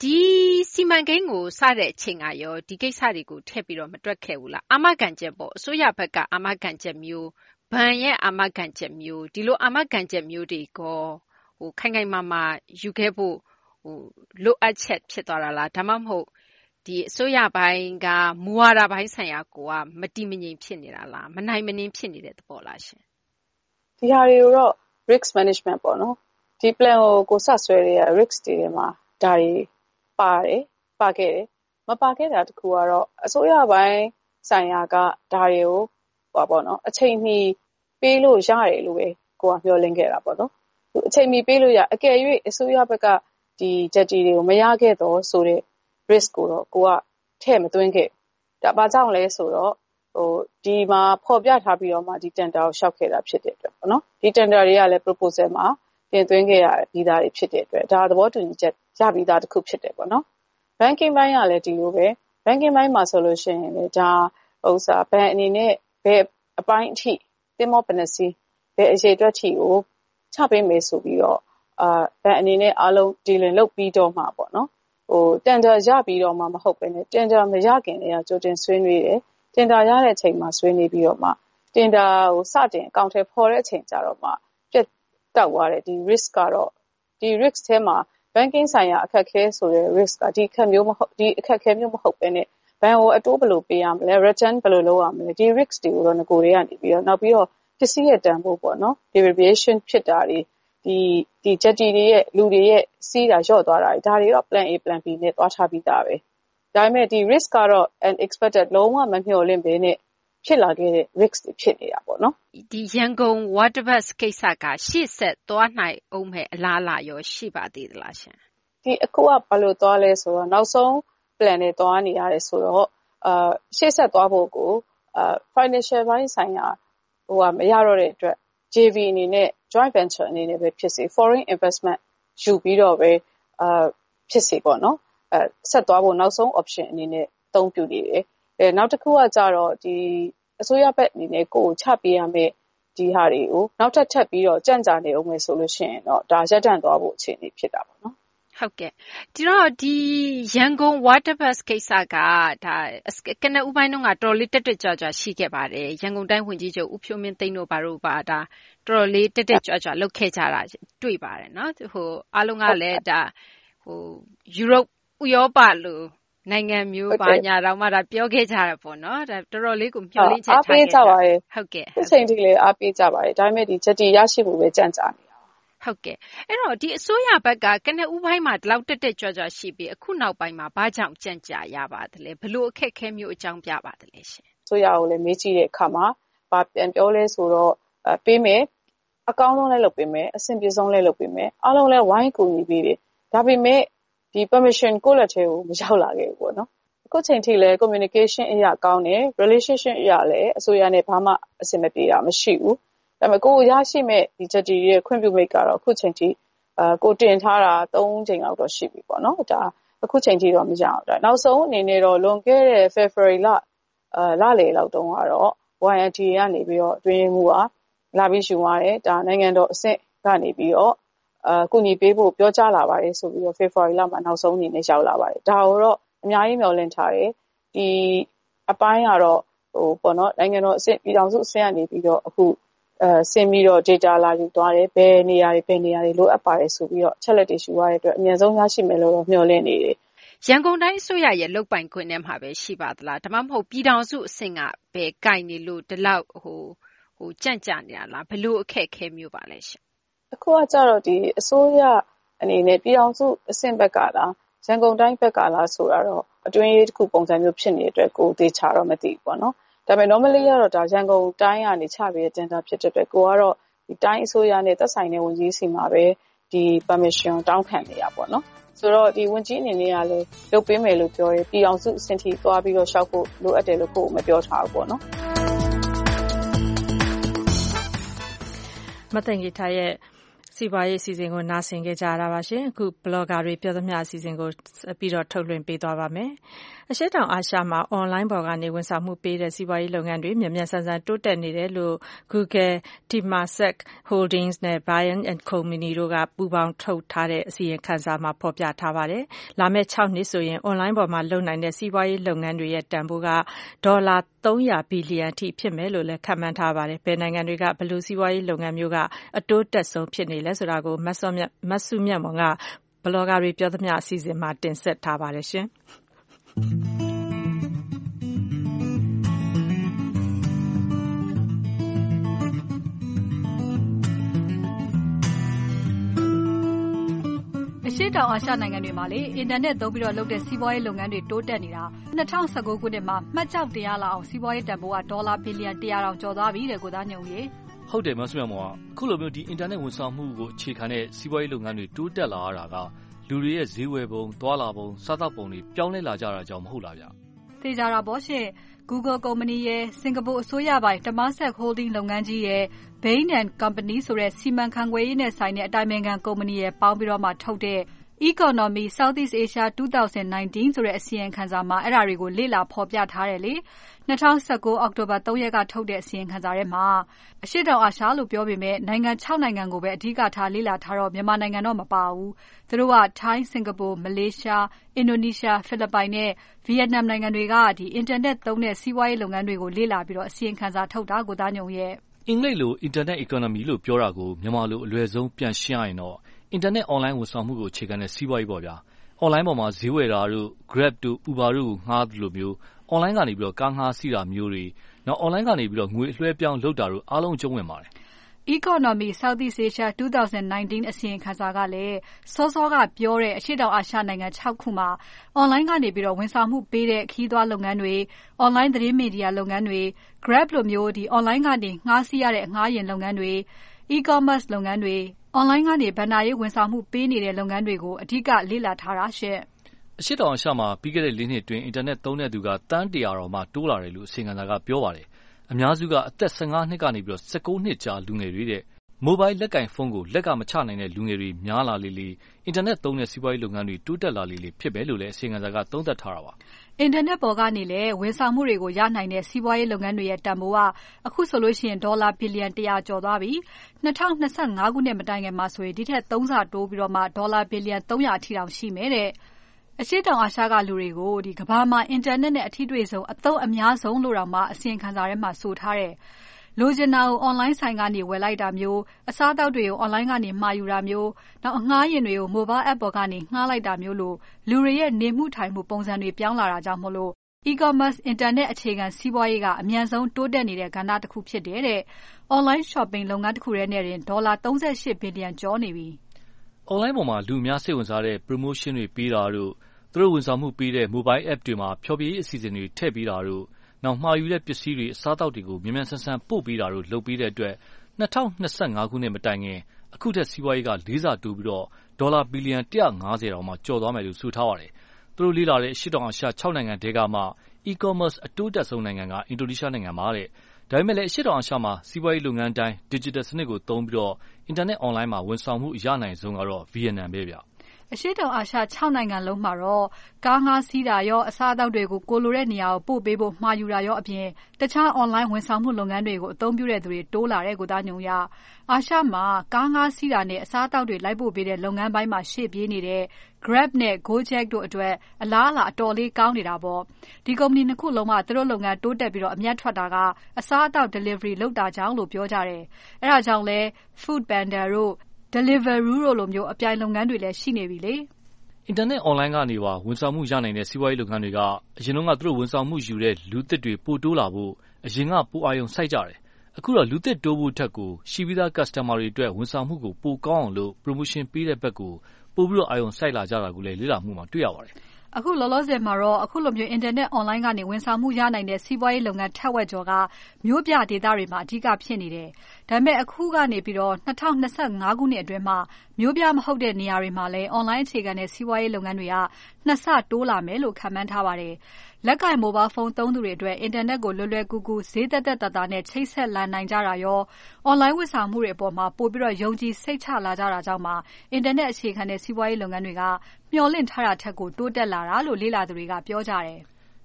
Speaker 1: ဒီစီမံကိန်းကိုစတဲ့အချိန်ကရောဒီကိစ္စတွေကိုထည့်ပြီးတော့မတွက်ခဲ့ဘူးလားအာမခံချက်ပေါ့အစိုးရဘက်ကအာမခံချက်မျိုးဘဏ်ရဲ့အာမခံချက်မျိုးဒီလိုအာမခံချက်မျိုးတွေကိုခိုင်ခိုင်မာမာယူခဲ့ဖို့လိုအပ်ချက်ဖြစ်သွားတာလားဒါမှမဟုတ်ဒီအစိုးရပိုင်းကမူဝါဒပိုင်းဆိုင်ရာကိုကမတိမငြိမ်ဖြစ်နေတာလားမနိုင်မနှင်းဖြစ်နေတဲ့သဘောလားရှင်
Speaker 18: ဒီဟာတွေကိုတော့ risk management ပေါ့နော်ဒီ plan ကိုစဆွဲရတဲ့ risk တွေမှာဒါတွေပါခဲ့တယ်မပါခဲ့တာတခုကတော့အစိုးရပိုင်းဆိုင်ရာကဒါတွေကိုပေါ့နော်အချိန်မီပေးလို့ရတယ်လို့ပဲကိုကပြောလင်းခဲ့တာပေါ့နော်အချိန်မီပေးလို့ရအကယ်၍အစိုးရဘက်ကဒီ jetty တွေကိုမရခဲ့တော့ဆိုတဲ့ risk ကိုတော့ကိုကထည့်မသွင်းခဲ့ဒါဘာကြောင့်လဲဆိုတော့ဒီမှာဖော်ပြထားပြီးတော့မှဒီ tender ကိုရှောက်ခဲ့တာဖြစ်တဲ့အတွက်ပေါ့နော်ဒီ tender တွေကလည်း proposal မှာတင်သွင်းခဲ့ရပြီးသားတွေဖြစ်တဲ့အတွက်ဒါသဘောတူညီချက်ရပြီးသားတစ်ခုဖြစ်တယ်ပေါ့နော် banking ဘိုင်းကလည်းဒီလိုပဲ banking ဘိုင်းမှာဆိုလို့ရှိရင်လည်းဒါဥစ္စာဘဏ်အနေနဲ့ဘယ်အပိုင်းအထိတင်မောပနစီဘယ်အခြေအတွက်ထိကိုချပေးမယ်ဆိုပြီးတော့ဘဏ်အနေနဲ့အားလုံး dealing လုပ်ပြီးတော့မှပေါ့နော်tender ရပြီးတော့မှမဟုတ်ပဲနဲ့ tender မရခင်တည်းကကြိုတင်ဆွေးနွေးတယ် tender ရတဲ့အချိန်မှာဆွေးနွေးပြီးတော့မှ tender ကိုစတင်အကောင့်ထဲပေါ်တဲ့အချိန်ကျတော့မှပြတ်တောက်သွားတယ်ဒီ risk ကတော့ဒီ risk ထဲမှာ banking ဆိုင်ရာအခက်ခဲဆိုတဲ့ risk ကဒီအခက်ခဲမျိုးမဟုတ်ပဲနဲ့ဘဏ်ကိုအတိုးဘယ်လိုပေးရမလဲ return ဘယ်လိုလုပ်ရမလဲဒီ risk တွေကိုတော့ငကိုတွေကနေပြီးတော့နောက်ပြီးတော့ပစ္စည်းရဲ့တန်ဖိုးပေါ့နော် deviation ဖြစ်တာတွေဒီ jetty တွေရဲ့လူတွေရဲ့စီးတာလျော့သွားတာဒါတွေတော့ plan A plan B နဲ့သွားထားပြီးသားပဲဒါပေမဲ့ဒီ risk ကတော့ unexpected လုံးဝမမျှော်လင့်ဘဲနဲ့ဖြစ်လာခဲ့တဲ့ risk တွေဖြစ်နေတာပေါ့နော်
Speaker 1: ဒီရန်ကုန် water bus ကိစ္စကရှေ့ဆက်သွားနိုင်အောင်မဲ့အလားအလာရောရှိပါသေးသလားရှင်
Speaker 18: ဒီအခုကဘာလို့သွားလဲဆိုတော့နောက်ဆုံး plan နဲ့သွားနေရတယ်ဆိုတော့ရှေ့ဆက်သွားဖို့ကိုfinancial ဘိုင်းဆိုင်ရာမရတော့တဲ့အတွက် JV အနေနဲ့ joint venture အနေနဲ့ပဲဖြစ်စေ foreign investment ယူပြီးတော့ပဲဖြစ်စေပေါ့နော်ဆက်သွားဖို့နောက်ဆုံး option အနေနဲ့အသုံးပြုနေတယ်နောက်တစ်ခုကကြတော့ဒီအစိုးရဘက်အနေနဲ့ကိုယ်ချပေးရမယ့်ဒီဟာတွေကိုနောက်ထပ်ပြီးတော့ကြံ့ကြာနေအောင်မယ်ဆိုလို့ရှိရင်တော့ဒါရပ်တန့်သွားဖို့အခြေအနေဖြစ်တာပေါ့နော်
Speaker 1: ဟုတ်ကဲ့ဒီတော့ဒီရန်ကုန် water bus ကိစ္စကဒါကနဦးပိုင်းတုန်းကတော်လေးတက်ကြွရှိခဲ့ပါတယ်ရန်ကုန်တိုင်းဝန်ကြီးချုပ်ဦးဖြိုးမင်းသိန်းတို့ဘာလို့ပါဒါတော်လေးတက်ကြွလုပ်ခဲ့ကြတာတွေ့ပါတယ်နော်အားလုံးကလည်းဒါယူရိုပဥရောပလိုနိုင်ငံမျိုးဘာညာတော့မှဒါပြောခဲ့ကြရပေါ့နော်ဒါတော်တော်လေးကိုမျှော်လင့်ချက်ထားခဲ့ကြ
Speaker 18: ပါတယ်
Speaker 1: ဟုတ်ကဲ့
Speaker 18: အချိန်ထိလည်းအားပေးကြပါတယ်ဒါပေမဲ့ဒီ jetty ရရှိဖို့ပဲကြံ့ကြာနေတာ
Speaker 1: ဟုတ်ကဲ့အဲ့တော့ဒီအစိုးရဘက်ကကနဦးပိုင်းမှာဒီလောက်တက်ကြွရှိပြီးအခုနောက်ပိုင်းမှာဘာကြောင့်ကြံ့ကြာရပါသလဲဘလို့အခက်ခဲမျိုးအကြောင်းပြပါသလဲရှင်
Speaker 18: အစိုးရကိုလည်းမေးကြည့်တဲ့အခါမှာဘာပြန်ပြောလဲဆိုတော့ပေးမယ်အကောင်းဆုံးလည်းလုပ်ပေးမယ်အဆင်ပြေဆုံးလည်းလုပ်ပေးမယ်အားလုံးလည်းဝိုင်းကူညီပေးတယ်ဒါပေမဲ့ဒီ permission ကိုလက်ထဲကိုမရောက်လာခဲ့ဘူးပေါ့နော်အခုချိန်ထိလည်း communication အရာကောင်းတယ် relationship အရာလည်းအစိုးရနဲ့ဘာမှအဆင်မပြေတာမရှိဘူးဒါပေမဲ့ကိုရရှိမဲ့ဒီ jetty ရဲ့ခွင့်ပြုမိတ်ကတော့အခုချိန်ထိကိုတင်ထားတာ3ချိန်လောက်တော့ရှိပြီပေါ့နော်ဒါအခုချိန်ထိတော့မရအောင်ဒါနောက်ဆုံးအနေနဲ့တော့လွန်ခဲ့တဲ့ February လလေလောက်တုန်းကတော့ YNT ကနေပြီးတော့တွင်းမှုကလာပြီးယူရတယ်ဒါနိုင်ငံတော်အဆင့်ကနေပြီးတော့ကုညီပေးဖို့ပြောကြားလာပါတယ်ဆိုပြီးတော့ February လမှာနောက်ဆုံးအနေနဲ့ရောက်လာပါတယ်ဒါကိုတော့အများကြီးမျှော်လင့်ထားတယ်ဒီအပိုင်းကတော့ပေါ့နော်နိုင်ငံတော်အဆင့်ပြည်ထောင်စုအဆင့်ကနေပြီးတော့အခုဆင်းပြီးတော့ data လာယူသွားတယ်ဘယ်နေရာတွေလိုအပ်ပါတယ်ဆိုပြီးတော့ချက်လက်တွေယူရတဲ့အတွက်အများဆုံးရရှိမယ်လို့တော့မျှော်လင့်နေတယ်
Speaker 1: ရန်ကုန်တိုင်းအစိုးရရဲ့လုပ်ပိုင်ခွင့်ထဲမှာပဲရှိပါသလားဒါမှမဟုတ်ပြည်ထောင်စုအဆင့်ကပဲကင်နေလို့ဒီလောက်ကြံ့ကြာနေတာလားဘလို့အခက်ခဲမျိုးပါလဲရှင်
Speaker 18: အခုကကြတော့ဒီအစိုးရအနေနဲ့ပြည်ထောင်စုအဆင့်ဘက်ကလားရန်ကုန်တိုင်းဘက်ကလားဆိုတာတော့အတွင်းရေးတစ်ခုပုံစံမျိုးဖြစ်နေတဲ့အတွက်ကိုသေချာတော့မသိဘူးပေါ့နော်ဒါပေမဲ့ normally ကတော့ဒါရန်ကုန်တိုင်းကနေချပေးတဲ့ tender ဖြစ်တဲ့အတွက်ကိုကတော့ဒီတိုင်းအစိုးရနဲ့သက်ဆိုင်တဲ့ဝန်ကြီးစီမှာပဲဒီ permission တောင်းခံနေရပေါ့နော်ဆိုတော့ဒီဝန်ကြီးအနေနဲ့ကလည်းလုပ်ပေးမယ်လို့ပြောတယ်ပြည်အောင်စုအဆင့်ထိသွားပြီးတော့ရှောက်ဖို့လိုအပ်တယ်လို့ကိုမပြောထားဘူးပေါ့နော်
Speaker 2: မသိင်္ဂီထားရဲ့စီပွားရေးအစီအစဉ်ကိုနားဆင်ကြကြရတာပါရှင်အခု blogger တွေပြောသမျှအစီအစဉ်ကိုပြီးတော့ထုတ်လွှင့်ပေးသွားပါမယ်အရှေ့တောင်အာရှမှာအွန်လိုင်းပေါ်ကနေဝန်ဆောင်မှုပေးတဲ့စီးပွားရေးလုပ်ငန်းတွေမြန်မြန်ဆန်ဆန်တိုးတက်နေတယ်လို့ Google, Temasek Holdings နဲ့ Bain & Company တို့ကပူးပေါင်းထုတ်ထားတဲ့အစီရင်ခံစာမှာဖော်ပြထားပါတယ်။လာမယ့်6နှစ်ဆိုရင်အွန်လိုင်းပေါ်မှာလုပ်နိုင်တဲ့စီးပွားရေးလုပ်ငန်းတွေရဲ့တန်ဖိုးကဒေါ်လာ300ဘီလီယံအထိဖြစ်မယ်လို့လည်းခန့်မှန်းထားပါတယ်။ဘယ်နိုင်ငံတွေကဘယ်လိုစီးပွားရေးလုပ်ငန်းမျိုးကအတိုးတက်ဆုံးဖြစ်နေလဲဆိုတာကိုမဆုမြတ်မွန်ကဘလော့ဂါတွေပြောသမျှအစီအစဉ်မှာတင်ဆက်ထားပါတယ်ရှင်။
Speaker 3: အရှေ့တောင်အာရှနိုင်ငံတွေမှာလေအင်တာနက်သုံးပြီးတော့လုပ်တဲ့စီးပွားရေးလုပ်ငန်းတွေတိုးတက်နေတာ2019ခုနှစ်မှာမှတ်ကျောက်တရားလာအောင်စီးပွားရေးတန်ဖိုးကဒေါ်လာဘီလီယံ100တောင်ကျော်သွားပြီတဲ့ကိုသားညုံကြီး
Speaker 5: ဟုတ်တယ်မဆုမြတ်မောင်ကအခုလိုမျိုးဒီအင်တာနက်ဝန်ဆောင်မှုကိုအခြေခံတဲ့စီးပွားရေးလုပ်ငန်းတွေတိုးတက်လာတာကလူတွေရဲ့ဈေးဝယ်ပုံ၊သွာလာပုံ၊စားသောက်ပုံတွေပြောင်းလဲလာကြတာကြောင့်မဟုတ်လားဗျ
Speaker 3: ။သိကြတာပေါ့ရှင်။ Google ကုမ္ပဏီရဲ့စင်ကာပူအစိုးရပိုင် Temasek Holding လုပ်ငန်းကြီးရဲ့ Bain & Company ဆိုတဲ့စီမံခန့်ခွဲရေးနဲ့ဆိုင်တဲ့အတိုင်ပင်ခံကုမ္ပဏီရဲ့ပေါင်းပြီးတော့မှထုတ်တဲ့ Economy Southeast Asia 2019ဆိုတဲ့အစီရင်ခံစာမှာအဲ့ဒါတွေကိုလေ့လာဖော်ပြထားတယ်လေ2019အောက်တိုဘာ3ရက်ကထုတ်တဲ့အစီရင်ခံစာထဲမှာအရှေ့တောင်အာရှလို့ပြောပေမဲ့နိုင်ငံ6နိုင်ငံကိုပဲအဓိကထားလေ့လာထားတော့မြန်မာနိုင်ငံတော့မပါဘူးသူတို့ကထိုင်းစင်ကာပူမလေးရှားအင်ဒိုနီးရှားဖိလစ်ပိုင်နဲ့ဗီယက်နမ်နိုင်ငံတွေကဒီအင်တာနက်သုံးတဲ့စီးပွားရေးလုပ်ငန်းတွေကိုလေ့လာပြီးတော့အစီရင်ခံစာထုတ်တာကိုသားညုံရဲ့
Speaker 5: အင်္ဂလိပ်လို Internet Economy လို့ပြောတာကိုမြန်မာလိုအလွယ်ဆုံးပြန်ရှင်းရရင်တော့အင်တာနက်အွန်လိုင်းဝန်ဆောင်မှုကိုအခြေခံတဲ့စီးပွားရေးပေါ့ဗျာအွန်လိုင်းပေါ်မှာဈေးဝယ်တာတို့ Grab တို့ Uber တို့ကိုငှားသလိုမျိုးအွန်လိုင်းကနေပြီးတော့ကားငှားစီးတာမျိုးတွေနောက်အွန်လိုင်းကနေပြီးတော့ငွေအလွှဲပြောင်းလုပ်တာတို့အားလုံးကျုံးဝင်ပါတယ်
Speaker 3: Economy Southeast Asia 2019အစီရင်ခံစာကလည်းစောစောကပြောတဲ့အရှေ့တောင်အာရှနိုင်ငံ6ခုမှာအွန်လိုင်းကနေပြီးတော့ဝန်ဆောင်မှုပေးတဲ့ခီးသွွားလုပ်ငန်းတွေအွန်လိုင်းသတင်းမီဒီယာလုပ်ငန်းတွေ Grab လိုမျိုးဒီအွန်လိုင်းကနေငှားစီးရတဲ့အငှားယာဉ်လုပ်ငန်းတွေ E-commerce လုပ်ငန်းတွေအွန်လိုင်းကနေဘဏ္ဍာရေးဝန်ဆောင်မှုပေးနေတဲ့လုပ်ငန်းတွေကိုအဓိကလေ့လာထားတာရှင့်
Speaker 5: အရှေ့တောင်အာရှမှာပြီးခဲ့တဲ့4နှစ်အတွင်းအင်တာနက်သုံးတဲ့သူကတန်း100တော်မှတိုးလာတယ်လို့အစီရင်ခံစာကပြောပါတယ်အများစုကအသက်15နှစ်ကနေပြီးတော့19နှစ်ကြာလူငယ်တွေတဲ့မိုဘိုင်းလက်ကင်ဖုန်းကိုလက်ကမချနိုင်တဲ့လူငယ်တွေများလာလေအင်တာနက်သုံးတဲ့စီးပွားရေးလုပ်ငန်းတွေတိုးတက်လာလေဖြစ်ပဲလို့လည်းအစီရင်ခံစာကသုံးသပ်ထားတာပါ
Speaker 3: အင်တာနက်ပေါ်ကနေလည်းဝန်ဆောင်မှုတွေကိုရနိုင်တဲ့စီးပွားရေးလုပ်ငန်းတွေရဲ့တန်ဖိုးကအခုဆိုလို့ရှိရင်ဒေါ်လာဘီလီယံ100ကျော်သွားပြီ2025ခုနှစ်မတိုင်ခင်မှာဆိုရင်ဒီထက်3ဆတိုးပြီးတော့မှဒေါ်လာဘီလီယံ300အထိတောင်ရှိမယ်တဲ့အရှေ့တောင်အာရှကလူတွေကိုဒီကမ္ဘာမှာအင်တာနက်နဲ့အထိတွေ့ဆုံးအသုံးအများဆုံးလို့တောင်မှအစီရင်ခံစာထဲမှာဆိုထားတယ်လိုချင်တာကိုအွန်လိုင်းဆိုင်ကနေဝယ်လိုက်တာမျိုးအစားအသောက်တွေကိုအွန်လိုင်းကနေမှာယူတာမျိုးနောက်အငှားယာဉ်တွေကို mobile app ပေါ်ကနေငှားလိုက်တာမျိုးလို့လူတွေရဲ့နေမှုထိုင်မှုပုံစံတွေပြောင်းလာတာကြောင့်မို့လို့ e-commerce အင်တာနက်အခြေခံစီးပွားရေးကအမြန်ဆုံးတိုးတက်နေတဲ့ကဏ္ဍတစ်ခုဖြစ်တယ်တဲ့ online shopping လုပ်ငန်းတစ်ခုထဲနဲ့တင်ဒေါ်လာ38ဘီလီယံကျော်နေပြီ
Speaker 5: ။ online ပေါ်မှာလူအများစိတ်ဝင်စားတဲ့ promotion တွေပေးတာတို့သူတို့ဝန်ဆောင်မှုပေးတဲ့ mobile app တွေမှာဖျော်ဖြေရေးအစီအစဉ်တွေထည့်ပေးတာတို့နောက်မှာယူတဲ့ပစ္စည်းတွေအစားအသောက်တွေကိုမြန်မြန်ဆန်ဆန်ပို့ပေးတာတို့လုပ်ပေးတဲ့အတွက်2025ခုနှစ်မတိုင်ခင်အခုထက်စီးပွားရေးက4ဆတိုးပြီးတော့ဒေါ်လာဘီလီယံ150တောင်မှကျော်သွားမယ်လို့ဆိုထားပါတယ်။သူတို့လေ့လာတဲ့အရှေ့တောင်အာရှ6နိုင်ငံထဲကမှ e-commerce အတိုးတက်ဆုံးနိုင်ငံကအင်ဒိုနီးရှားနိုင်ငံပါတဲ့။ဒါပေမဲ့လည်းအရှေ့တောင်အာရှမှာစီးပွားရေးလုပ်ငန်းတိုင်း digital စနစ်ကိုသုံးပြီးတော့အင်တာနက်အွန်လိုင်းမှာဝန်ဆောင်မှုရနိုင်ဆုံးကတော့ဗီယက်နမ်ပဲဗျ။
Speaker 3: အရှေ့တောင်အာရှ6နိုင်ငံလုံးမှာတော့ကားငှားစီးတာရောအစားအသောက်တွေကိုကိုလိုတဲ့နေရာကိုပို့ပေးဖို့မှာယူတာရောအပြင်တခြား online ဝန်ဆောင်မှုလုပ်ငန်းတွေကိုအသုံးပြုတဲ့သူတွေတိုးလာတဲ့ကိုသားညုံရအာရှမှာကားငှားစီးတာနဲ့အစားအသောက်တွေလိုက်ပို့ပေးတဲ့လုပ်ငန်းပိုင်းမှာရှေ့ပြေးနေတဲ့ Grab နဲ့ Gojek တို့အတွက်အလားအလာအတော်လေးကောင်းနေတာပေါ့ဒီကုမ္ပဏီနှစ်ခုလုံးကသူတို့လုပ်ငန်းတိုးတက်ပြီးတော့အမြတ်ထွက်တာကအစားအသောက် delivery လုပ်တာကြောင့်လို့ပြောကြတယ်အဲဒါကြောင့်လဲ Food Panda တို့ Deliveroo တို့လိုမျိုးအပြိုင်လုပ်ငန်းတွေလည်းရှိနေပြီလေ
Speaker 5: အင်တာနက်အွန်လိုင်းကနေပါဝန်ဆောင်မှုရနိုင်တဲ့စီးပွားရေးလုပ်ငန်းတွေကအရင်ကသူတို့ဝန်ဆောင်မှုယူတဲ့လူသစ်တွေပိုတိုးလာဖို့အရင်ကပိုအာရုံစိုက်ကြတယ်အခုတော့လူသစ်တိုးဖို့ထက်ကိုရှိပြီးသား customer တွေအတွက်ဝန်ဆောင်မှုကိုပိုကောင်းအောင်လို့ promotion ပေးတဲ့ဘက်ကိုပိုပြီးတော့အာရုံစိုက်လာကြတာကိုလည်းလေ့လာမှုမှာတွေ့ရပါတယ်
Speaker 3: အခုလောလောဆယ်မှာတော့အခုလိုမျိုး internet online ကနေဝန်ဆောင်မှုရနိုင်တဲ့စီးပွားရေးလုပ်ငန်းထက်ဝက်ကျော်ကမြို့ပြဒေသတွေမှာအဓိကဖြစ်နေတယ်။ဒါပေမဲ့အခုကနေပြီးတော့2025ခုနှစ်အတွင်းမှာမြို့ပြမဟုတ်တဲ့နေရာတွေမှာလည်း online အခြေခံတဲ့စီးပွားရေးလုပ်ငန်းတွေက2ဆတိုးလာမယ်လို့ခန့်မှန်းထားပါတယ်။လက်ကင်မိုဘိုင်းဖုန်းသုံးသူတွေအတွက် internet ကိုလွယ်လွယ်ကူကူဈေးသက်သက်သာသာနဲ့ချိတ်ဆက်လာနိုင်ကြတာရော online ဝန်ဆောင်မှုတွေအပေါ်မှာပိုပြီးတော့ယုံကြည်စိတ်ချလာကြတာကြောင့်မှ internet အခြေခံတဲ့စီးပွားရေးလုပ်ငန်းတွေကမျှော်လင့်ထားတာထက်ကိုတိုးတက်လာတာလို့လေ့လာသူတွေကပြောကြတယ်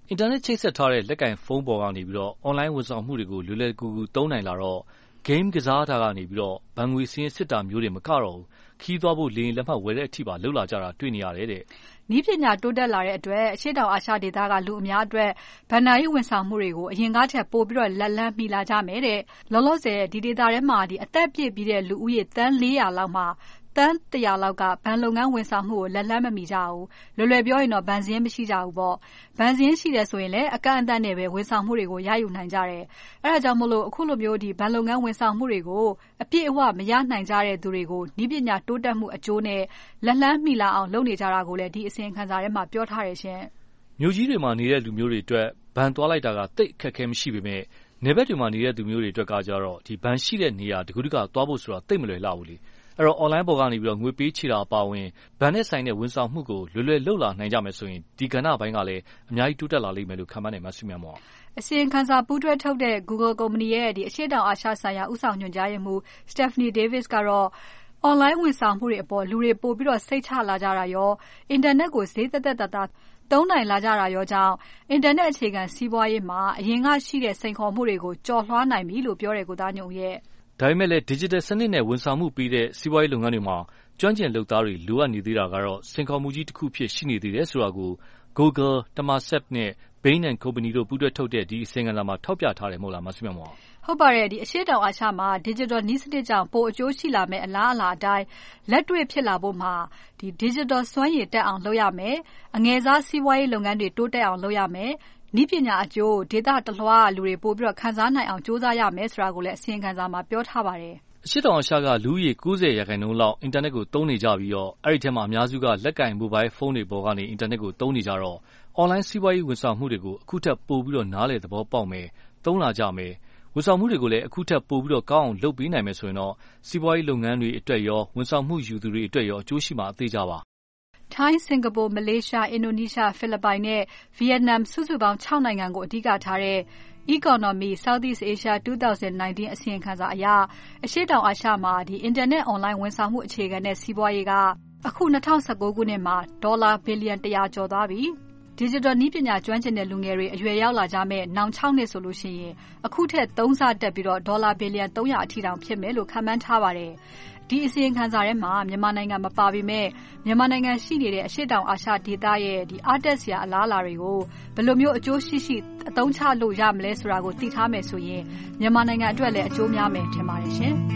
Speaker 5: အင်တာနက်ချိတ်ဆက်ထားတဲ့လက်ကိုင်ဖုန်းပေါ်ကနေပြီးတော့ online ဝန်ဆောင်မှုတွေကိုလွယ်လွယ်ကူကူသုံးနိုင်လာတော့ game ကစားတာကနေပြီးတော့ဘဏ်ငွေစာရင်းစစ်တာမျိုးတွေမကတော့ဘူးခီးသွားဖို့လေရင်လက်မှတ်ဝယ်တဲ့အထိပါလှုပ်လာကြတာတွေ့နေရတယ်တဲ့
Speaker 3: နည်းပညာတိုးတက်လာတဲ့အတွက်အရှေ့တောင်အာရှဒေသကလူအများအတွက်ဘဏ္ဍာရေးဝန်ဆောင်မှုတွေကိုအရင်ကထက်ပိုပြီးတော့လက်လန်းမိလာကြမယ်တဲ့လောလောဆယ်ဒီဒေသထဲမှာအသက်ပြည့်ပြီးတဲ့လူဦးရေသန်း400လောက်မှာသန်း100လောက်ကဘဏ်လုပ်ငန်းဝန်ဆောင်မှုကိုလက်လန်းမမီကြဘူးလွယ်ပြောရင်တော့ဘဏ်စည်းမရှိကြဘူးပေါ့ဘဏ်စည်းရှိတယ်ဆိုရင်လည်းအကန့်အသတ်နဲ့ပဲဝန်ဆောင်မှုတွေကိုရယူနိုင်ကြတယ်အဲဒါကြောင့်မို့လို့အခုလိုမျိုးဘဏ်လုပ်ငန်းဝန်ဆောင်မှုတွေကိုအပြည့်အဝမရနိုင်ကြတဲ့သူတွေကိုနည်းပညာတိုးတက်မှုအကျိုးနဲ့လက်လန်းမိလာအောင်လုပ်နေကြတာကိုလည်းဒီအစီရင်ခံစာထဲမှာပြောထားတယ်ရှင်
Speaker 5: မြို့ကြီးတွေမှာနေတဲ့လူမျိုးတွေအတွက်ဘဏ်သွားလိုက်တာကတိတ်အခက်အခဲမရှိပေမဲ့နေဘက်တွေမှာနေတဲ့သူမျိုးတွေအတွက်ကကြတော့ဒီဘဏ်ရှိတဲ့နေရာတကူတကသွားဖို့ဆိုတာတိတ်မလွယ်လောက်ဘူးလေအဲ့တော့ online ပေါ်ကနေပြီးတော့ငွေပေးချေတာအပါဝင်ဘဏ်နဲ့ဆိုင်တဲ့ဝန်ဆောင်မှုကိုလွယ်လွယ်လှုပ်လာနိုင်ကြမယ်ဆိုရင်ဒီကဏ္ဍဘိုင်းကလည်းအများကြီးတိုးတက်လာလိမ့်မယ်လို့ခန့်မှန်းနေမှဆွေးနွေးမှာ
Speaker 3: အစီရင်ခံစာပူးတွဲထုတ်တဲ့ Google ကုမ္ပဏီရဲ့အရှေ့တောင်အာရှဆိုင်ရာဥဆောင်ညွှန်ကြားရေးမှူး Stephanie Davis ကတော့ online ဝန်ဆောင်မှုတွေအပေါ်လူတွေပို့ပြီးတော့စိတ်ချလာကြတာရောအင်တာနက်ကိုဈေးသက်သက်သာသုံးနိုင်လာကြတာရောကြောင့်အင်တာနက်အခြေခံစီးပွားရေးမှာအရင်ကရှိတဲ့စိန်ခေါ်မှုတွေကိုကျော်လွှားနိုင်ပြီလို့ပြောတယ်ကိုသားညုံရဲ့
Speaker 5: ဒါပေမဲ့လည်း digital စနစ်နဲ့ဝန်ဆောင်မှုပေးတဲ့စီးပွားရေးလုပ်ငန်းတွေမှာကျွမ်းကျင်လုပ်သားတွေလိုအပ်နေသေးတာကတော့စိန်ခေါ်မှုကြီးတစ်ခုဖြစ်ရှိနေသေးတယ်ဆိုတာကို Google, Temasek နဲ့ Bain & Company တို့ပူးတွဲထုတ်တဲ့ဒီအစီရင်ခံစာမှာထောက်ပြထားတယ်မဟုတ်လားမဆွေးနွေးမှာ
Speaker 3: ဟုတ်ပါတယ်အရှေ့တောင်အာရှမှာ digital နည်းစနစ်ကြောင့်ပိုအကျိုးရှိလာမယ့်အလားအလာအတိုင်းလက်တွေ့ဖြစ်လာဖို့မှာdigital စွမ်းရည်တက်အောင်လုပ်ရမယ်အငယ်စားစီးပွားရေးလုပ်ငန်းတွေတိုးတက်အောင်လုပ်ရမယ်နည်းပညာအကျိုးဒေတာတလွှားလူတွေပို့ပြီးတော့ခံစားနိုင်အောင်စူးစမ်းရမယ်ဆိုတာကိုလည်းအစီရင်ခံစာမှာပြောထားပါတယ်
Speaker 5: အရှေ့တောင်အာရှကလူဦးရေ90%လောက်အင်တာနက်ကိုသုံးနေကြပြီးတော့အဲ့ဒီထဲမှာအများစုကလက်ကင်မိုဘိုင်းဖုန်းတွေပေါ်ကနေအင်တာနက်ကိုသုံးနေကြတော့ online စီးပွားရေးဝန်ဆောင်မှုတွေကိုအခုထက်ပိုပြီးတော့နားလည်သဘောပေါက်မယ်သုံးလာကြမယ်ဝန်ဆောင်မှုတွေကိုလည်းအခုထက်ပိုပြီးတော့ကောင်းအောင်လုပ်ပေးနိုင်မယ်ဆိုရင်တော့စီးပွားရေးလုပ်ငန်းတွေအတွက်ရောဝန်ဆောင်မှုယူသူတွေအတွက်ရောအကျိုးရှိမှာအသေးကြပါ
Speaker 3: ထိုင်း၊စင်ကာပူ၊မလေးရှား၊အင်ဒိုနီးရှား၊ဖိလစ်ပိုင်နဲ့ဗီယက်နမ်စုစုပေါင်း6နိုင်ငံကိုအဓိကထားတဲ့ Economy Southeast Asia 2019အစီရင်ခံစာအရအရှေ့တောင်အာရှမှာအင်တာနက်အွန်လိုင်းဝန်ဆောင်မှုအခြေခံတဲ့စီးပွားရေးကအခု2019ခုနှစ်မှာဒေါ်လာဘီလီယံ100ကျော်သွားပြီ။ Digital နည်းပညာကျွမ်းကျင်တဲ့လူငယ်တွေအရွယ်ရောက်လာကြမဲ့နောင်6နှစ်ဆိုလို့ရှိရင်အခုထက်3ဆတက်ပြီးတော့ဒေါ်လာဘီလီယံ300အထိတောင်ဖြစ်မယ်လို့ခန့်မှန်းထားပါတယ်။ဒီအစီရင်ခံစာထဲမှာမြန်မာနိုင်ငံမပါပေမဲ့မြန်မာနိုင်ငံရှိနေတဲ့အရှေ့တောင်အာရှဒေသရဲ့အားတက်စရာအလားအလာတွေကိုဘယ်လိုမျိုးအကျိုးရှိရှိအသုံးချလို့ရမလဲဆိုတာကိုသိထားမယ်ဆိုရင်မြန်မာနိုင်ငံအတွက်လည်းအကျိုးများမယ်ထင်ပါတယ်ရှင်။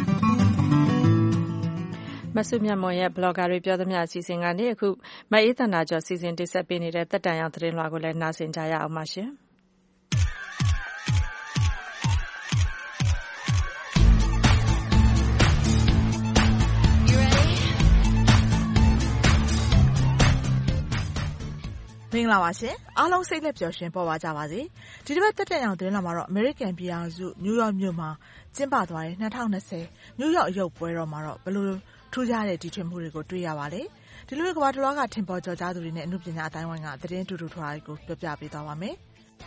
Speaker 2: မဆုမြတ်မွန်ရဲ့ blogger တွေပြောသမျှအစီအစဉ်ကနေအခုမအေးသန္တာကျော်စီစဉ်တင်ဆက်ပေးနေတဲ့သက်တမ်းရောက်သတင်းလွှာကိုလည်းနားဆင်ကြရအောင်ပါရှင်။
Speaker 7: မင်္ဂလာပါရှင်အားလုံးစိတ်လက်ပျော်ရွှင်ပေါ်ပါကြပါစေဒီတစ်ပတ်တက်တဲ့အောင်သတင်းလာမှာတော့ American ပြည်ထောင်စု New York မြို့မှာကျင်းပသွားတဲ့2020 New York အရုပ်ပွဲတော်မှာတော့ဘယ်လိုထူးခြားတဲ့တီထွင်မှုတွေကိုတွေ့ရပါလဲဒီလိုကမ္ဘာတစ်လွှားကထင်ပေါ်ကျော်ကြားသူတွေနဲ့အမှုပညာအတိုင်းဝိုင်းကသတင်းတူတူထွားတွေကိုပြောပြပေးသွားပါမယ်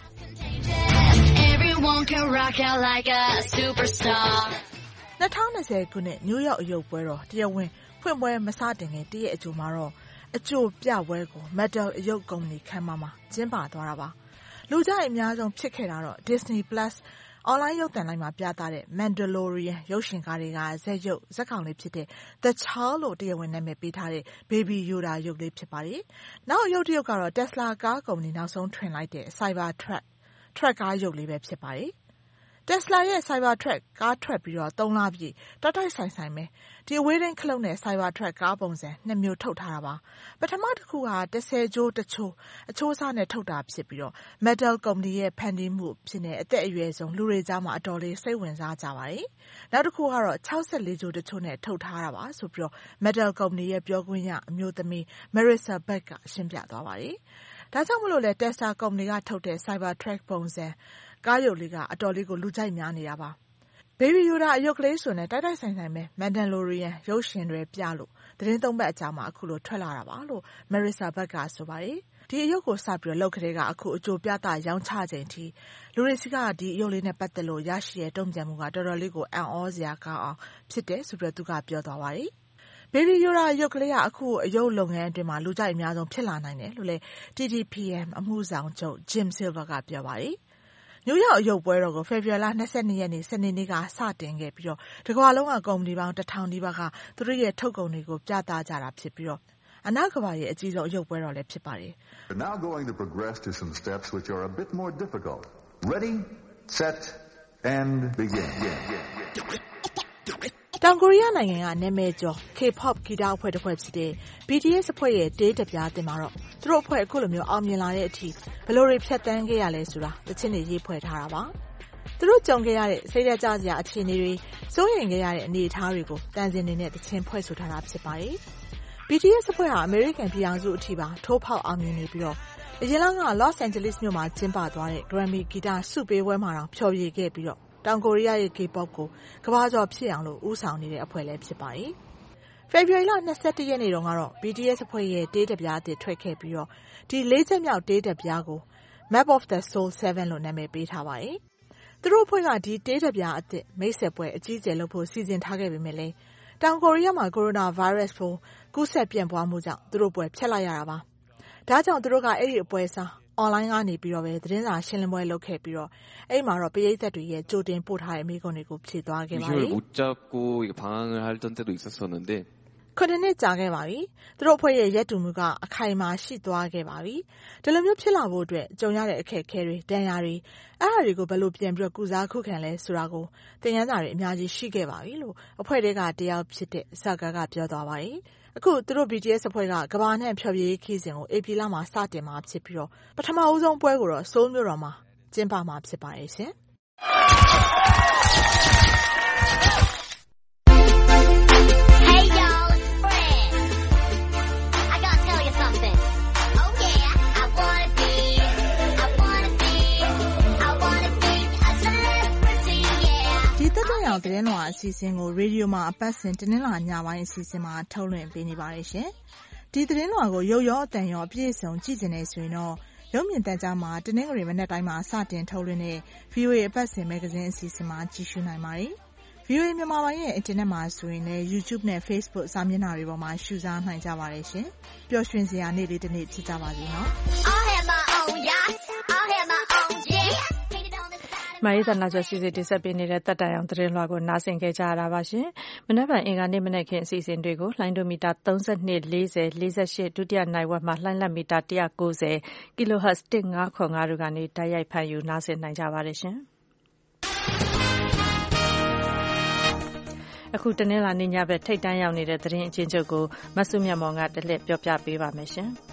Speaker 7: Everyone can rock out like a superstar 2020ခုနှစ် New York အရုပ်ပွဲတော်တရားဝင်ဖွင့်ပွဲမစတင်ခင်တည့်ရဲ့အကြိုမှာတော့အကျိုးပြပွဲကို Metal အရုပ်ကုမ္ပဏီခန်းမမှာကျင်းပသွားတာပါလူကြိုက်အများဆုံးဖြစ်ခဲ့တာတော့ Disney Plus အွန်လိုင်းရုပ်သံလိုင်းမှာပြသတဲ့ Mandalorian ရုပ်ရှင်ကားတွေကဇက်ကောင်လေးဖြစ်တဲ့ The Child လို့တရားဝင်နာမည်ပေးထားတဲ့ Baby Yoda ရုပ်လေးဖြစ်ပါတယ်နောက်ရုပ်တစ်ရုပ်ကတော့ Tesla ကားကုမ္ပဏီနောက်ဆုံးထွင်လိုက်တဲ့ Cybertruck ကားရုပ်လေးပဲဖြစ်ပါတယ် Tesla ရဲ့ Cybertruck ကားထွက်ပြီးတော့3လပြည့်တိုက်ဆိုင်ပဲဒီအဝေးထိန်းခလုတ်နဲ့ Cybertruck ကားပုံစံ2မျိုးထုတ်ထားတာပါပထမတစ်ခုက10ကျိုးတချိုးအချိုးစားနဲ့ထုတ်တာဖြစ်ပြီးတော့ Metal ကုမ္ပဏီရဲ့ဖန်တီးမှုဖြစ်နေအသက်အရွယ်ဆုံးလူတွေကြားမှာအတော်လေးစိတ်ဝင်စားကြပါတယ်နောက်တစ်ခုကတော့64ကျိုးတချိုးနဲ့ထုတ်ထားတာပါဆိုပြီးတော့ Metal ကုမ္ပဏီရဲ့ပြောခွင့်ရအမျိုးသမီး Marissa Beck ကရှင်းပြသွားပါတယ်ဒါကြောင့်မလို့လဲ Tesla ကုမ္ပဏီကထုတ်တဲ့ Cybertruck ပုံစံကားရုပ်လေးကအတော်လေးကိုလူကြိုက်များနေတာပါ Baby Yoda အရုပ်ကလေးဆိုနဲ့တိုက်ဆိုင်ပဲ Mandalorian ရုပ်ရှင်တွေပြလို့သတင်းသုံးပတ်အကြာမှာအခုလိုထွက်လာတာပါလို့ Marissa Beck ကဆိုပါတယ်ဒီအရုပ်ကိုစပြီးတော့လောက်ခတဲ့ကအခုအကျိုးပြသရောင်းချချိန်ထိလူတွေစီကဒီအရုပ်လေးနဲ့ပတ်သက်လို့ရရှိတဲ့တုံ့ပြန်မှုကတော်တော်လေးကိုအံ့ဩစရာကောင်းအောင်ဖြစ်တယ်ဆိုပြီးတော့သူကပြောသွားပါတယ် Baby Yoda ရုပ်ကလေးကအခုအယုတ်လုပ်ငန်းအတွင်းမှာလူကြိုက်အများဆုံးဖြစ်လာနိုင်တယ်လို့လည်း TTPM အမှုဆောင်ချုပ် Jim Silver ကပြောပါတယ်။ နယူးယောက်အယုတ်ပွဲတော်ကို ဖေဖော်ဝါရီလ 22 ရက်နေ့စနေနေ့ကစတင်ခဲ့ပြီးတကမ္ဘာလုံးကကုမ္ပဏီပေါင်း 1000 နီးပါးကသူတို့ရဲ့ထုတ်ကုန်တွေကိုပြသကြတာဖြစ်ပြီးအနောက်ကမ္ဘာရဲ့အကြီးဆုံးအယုတ်ပွဲတော်လည်းဖြစ်ပါတယ်။
Speaker 6: We're now going to progress to some steps which are a bit more difficult. Ready, set, and begin.
Speaker 7: တောင်ကိုရီးယားနိုင်ငံကနာမည်ကျော် K-pop ဂီတအဖွဲ့တစ်ဖွဲ့ဖြစ်တဲ့ BTS အဖွဲ့ရဲ့တေးတပြားတင်မှာတော့သူတို့အဖွဲ့အခုလိုမျိုးအောင်မြင်လာတဲ့အထိဘယ်လိုတွေဖြတ်တန်းခဲ့ရလဲဆိုတာတချင်းတွေရေးဖွဲ့ထားတာပါ။သူတို့ကြုံခဲ့ရတဲ့စိတ်ဓာတ်ကျစရာအခြေအနေတွေစိုးရိမ်ခဲ့ရတဲ့အနေအထားတွေကိုတန်စင်နေနဲ့တချင်းဖွဲ့ဆိုထားတာဖြစ်ပါတယ်။ BTS အဖွဲ့ဟာအမေရိကန်ပြည်ထောင်စုအထိပါထိုးဖောက်အောင်မြင်နေပြီးအရင်က Los Angeles မြို့မှာကျင်းပသွားတဲ့ Grammy ဂီတဆုပေးပွဲမှာဖျော်ဖြေခဲ့ပြီးတောင်ကိုရီးယားရဲ့ K-pop ကိုကမ္ဘာကျော်ဖြစ်အောင်ဦးဆောင်နေတဲ့အဖွဲ့လည်းဖြစ်ပါတယ်။ ဖေဖော်ဝါရီလ 21 ရက်နေ့တုန်းကတော့ BTS အဖွဲ့ရဲ့တေးတပြားအသစ်ထွက်ခဲ့ပြီးဒီ၄ချက်မြောက်တေးတပြားကို Map of the Soul 7 လို့နာမည်ပေးထားပါတယ်။သူတို့အဖွဲ့ကဒီတေးတပြားအသစ်မိတ်ဆက်ပွဲအကြီးအကျယ်လုပ်ဖို့စီစဉ်ထားခဲ့ပေမဲ့လည်းတောင်ကိုရီးယားမှာကိုရိုနာဗိုင်းရပ်စ်ပိုးကူးစက်ပြန့်ပွားမှုကြောင့်သူတို့ပွဲဖျက်လိုက်ရတာပါ။ဒါကြောင့်သူတို့ကအဲ့ဒီအပွဲစားအွန်လိုင်းကနေပြီးပဲသတင်းစာရှင်းလင်းပွဲလုပ်ခဲ့ပြီးအဲ့မှာပရိသတ်တွေရဲ့ကြိုတင်ပို့ထားတဲ့မိကွန်းတွေကိုဖြည့်သွားခဲ့ပါတယ်
Speaker 22: 못 잡고 방황을 하던 때도 있었었는데
Speaker 7: ခုနှစ်ကြာခဲ့ပါပြီ။သူတို့အဖွဲ့ရဲ့ရက်တူမှုကအခိုင်အမာရှိသွားခဲ့ပါပြီ။ဒီလိုမျိုးဖြစ်လာဖို့အတွက်ကြုံရတဲ့အခက်အခဲတွေဒဏ်ရာတွေအဲ့ဒါတွေကိုဘယ်လိုပြန်ပြီးကုစားခုခံလဲဆိုတာကိုသင်ခန်းစာတွေအများကြီးရှိခဲ့ပါပြီလို့အဖွဲ့တွေကတယောက်ဖြစ်တဲ့ဆာကာကပြောသွားပါတယ်။အခုသူတို့ BTS အဖွဲ့ကကမ္ဘာနဲ့ဖျော်ဖြေရေးခီးစဉ်ကိုဧပြီလမှာစတင်မှာဖြစ်ပြီးပထမဦးဆုံးပွဲကိုတော့ဆိုးလ်မြို့တော်မှာကျင်းပမှာဖြစ်ပါတယ်ရှင်။အောင်သတင်းလွှာအစီအစဉ်ကိုရေဒီယိုမှာအပတ်စဉ်တင်းနှလာညပိုင်းအစီအစဉ်မှာထုတ်လွှင့်ပေးနေပါတယ်ရှင်။ဒီသတင်းလွှာကိုရုပ်ရောအသံရောအပြည့်အစုံကြည့်ချင်နေဆိုရင်တော့ရုပ်မြင်သံကြားမှာတင်းနှငရီမနေ့တိုင်းမှာစတင်ထုတ်လွှင့်တဲ့ VOA အပတ်စဉ်မဂ္ဂဇင်းအစီအစဉ်မှာကြည့်ရှုနိုင်ပါတယ်။ VOA မြန်မာပိုင်းရဲ့အင်တာနက်မှာဆိုရင်လည်း YouTube နဲ့ Facebook စာမျက်နှာတွေပေါ်မှာရှုစားနိုင်ကြပါတယ်ရှင်။ပျော်ရွှင်စရာနေ့လေးတစ်နေ့ဖြစ်ကြပါစေနော်။မာရီသနာကျော်စီစဉ်တင်ဆက်ပေးနေတဲ့တက်တိုင်အောင်သတင်းလွှာကိုနားဆင်ခဲ့ကြရတာပါရှင်။မနက်ဖြန်အင်္ဂါနေ့မနက်ခင်းအစီအစဉ်တွေကိုလိုင်းဒိုမီတာ32 40 48ဒုတိယနိုင်ဝက်မှလှိုင်းလက်မီတာ190 kHz 1505တို့ကနေတိုက်ရိုက်ဖန်ယူနားဆင်နိုင်ကြပါတယ်ရှင်။အခုတနင်္လာနေ့ညဘက်ထိတ်တန်းရောက်နေတဲ့သတင်းအချင်းချုပ်ကိုမဆုမြတ်မောင်ကတလက်ပြောပြပေးပါမယ်ရှင်။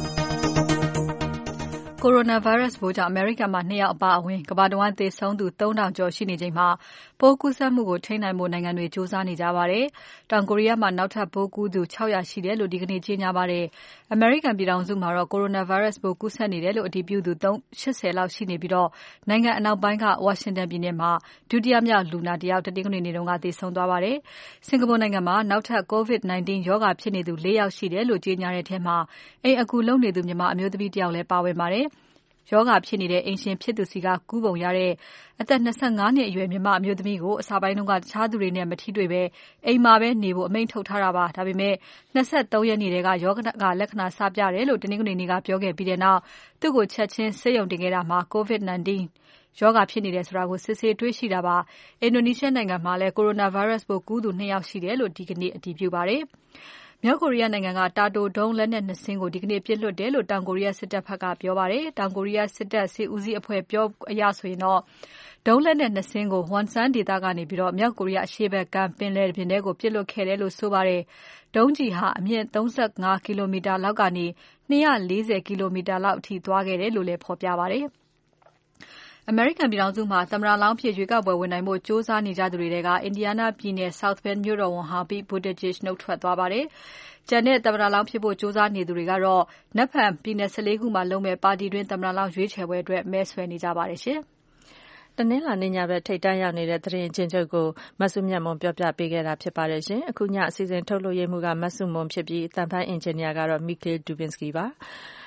Speaker 7: ကိုရိုနာဗိုင်းရပ်စ်ပိုးကြောင့်အမေရိကန်မှာ2ယောက်အပါအဝင်ကမ္ဘာတဝန်းသေဆုံးသူ3000ကျော်ရှိနေချိန်မှာပိုးကူးစက်မှုကိုထိန်းနိုင်ဖို့နိုင်ငံတွေစူးစမ်းနေကြပါတယ်။တောင်ကိုရီးယားမှာနောက်ထပ်ပိုးကူးသူ600ရှိတယ်လို့ဒီကနေ့ကြေညာပါတယ်။အမေရိကန်ပြည်ထောင်စုမှာတော့ကိုရိုနာဗိုင်းရပ်စ်ပိုးကူးစက်နေတယ်လို့အတည်ပြုသူ80လောက်ရှိနေပြီးနိုင်ငံအနောက်ပိုင်းကဝါရှင်တန်ပြည်နယ်မှာဒုတိယမြောက်လူနာတယောက်တနင်္ဂနွေနေ့ကသေဆုံးသွားပါတယ်။စင်ကာပူနိုင်ငံမှာနောက်ထပ် COVID-19 ရောဂါဖြစ်နေသူ4ယောက်ရှိတယ်လို့ကြေညာတဲ့ထဲမှာအိမ်အကူလုပ်နေသူမြန်မာအမျိုးသမီးတယောက်လည်းပါဝင်ပါတယ်။ရောဂါဖြစ်နေတဲ့အိမ်ရှင်ဖြစ်သူစီကကူးပုံရတဲ့အသက်25နှစ်အရွယ်မြန်မာအမျိုးသမီးကိုအစာပိုင်းကတခြားသူတွေနဲ့မထိတွေ့ပဲအိမ်မှာပဲနေဖို့အမိန့်ထုတ်ထားတာပါဒါပေမဲ့23ရက်နေ့တည်းကရောဂါလက္ခဏာစပြတယ်လို့တနင်္ဂနွေနေ့ကပြောခဲ့ပြီးတဲ့နောက်သူ့ကိုချက်ချင်းဆေးရုံတင်ခဲ့တာမှာ COVID-19 ရောဂါဖြစ်နေတယ်ဆိုတာကိုစစ်ဆေးတွေ့ရှိတာပါအင်ဒိုနီးရှားနိုင်ငံမှာလည်းကိုရိုနာဗိုင်းရပ်စ်ပိုးကူးသူ2ယောက်ရှိတယ်လို့ဒီကနေ့အတည်ပြုပါတယ်မြောက်ကိုရီးယားနိုင်ငံကတာတိုဒုံးလက်နက်2စင်းကိုဒီကနေ့ပစ်လွှတ်တယ်လို့တောင်ကိုရီးယားစစ်တပ်ဘက်ကပြောပါတယ်။တောင်ကိုရီးယားစစ်တပ်စစ်ဦးစီးအဖွဲ့ပြောအရဆိုရင်တော့ဒုံးလက်နက်2စင်းကို Wonsan ဒေသကနေပြီးမြောက်ကိုရီးယားအရှေ့ဘက်ကပင်လယ်ပြင်ထဲကိုပစ်လွှတ်ခဲ့တယ်လို့ဆိုပါတယ်။ဒုံးကျည်ဟာအမြင့်35ကီလိုမီတာလောက်ကနေ240ကီလိုမီတာလောက်အထိသွားခဲ့တယ်လို့လည်းဖော်ပြပါတယ်။အမေရိကန်ပြည်ထောင်စုမှာသမ္မတလောင်းဖြစ်ရွေးကောက်ပွဲဝင်နိုင်ဖို့စ조사နေကြသူတွေထဲက Indiana ပြည်နယ် South Bend မြို့တော်ဝန်ဟာ Pete Buttigieg နှုတ်ထွက်သွားပါတယ်။ကျန်တဲ့သမ္မတလောင်းဖြစ်ဖို့စ조사နေသူတွေကတော့နက်ဖြန်ပြည်နယ်14ခုမှာလုပ်မဲ့ပါတီတွင်းသမ္မတလောင်းရွေးချယ်ပွဲအတွက်မဲဆွယ်နေကြပါတယ်ရှင်။တနင်္လာနေ့ညဘက်ထိတ်တန်းရောက်နေတဲ့သတင်းချင်းချုပ်ကိုမဆုမြတ်မွန်ပြောပြပေးခဲ့တာဖြစ်ပါတယ်ရှင်။အခုညအစီအစဉ်ထုတ်လွှင့်ရမှုကမဆုမွန်ဖြစ်ပြီးအသံဖိုင်းအင်ဂျင်နီယာကတော့ Mikhail Dubinsky ပါ။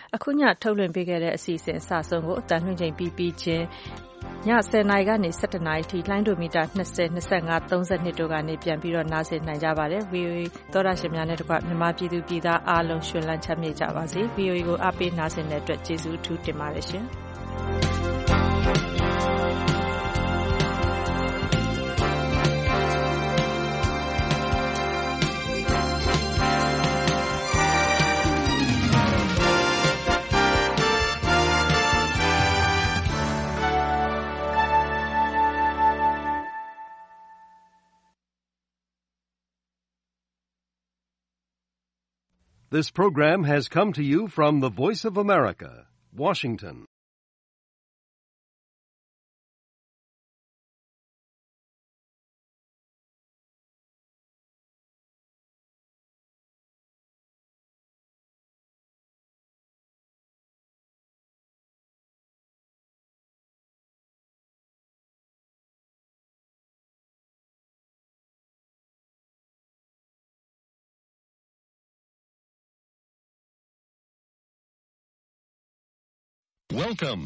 Speaker 2: အခုညထုတ်လွှင့်ပေးခဲ့တဲ့အစီအစဉ်အစဆုံးကိုအတန်လွှင့်ချိန်ပြီးချင်းည10 နာရီကနေ17 နာရီထိလိုင်းဒိုမီတာ20 25 32တို့ကနေပြန်ပြီးတော့နားဆင်နိုင်ကြပါတယ် VOA သောတာရှင်များနဲ့တကွမြန်မာပြည်သူပြည်သားအားလုံးရှင်လန်းချမ်းမြေ့ကြပါစေ VOA ကိုအားပေးနားဆင်တဲ့အတွက်ကျေးဇူးအထူးတင်ပါတယ်ရှင်
Speaker 4: This program has come to you from the Voice of America, Washington. Welcome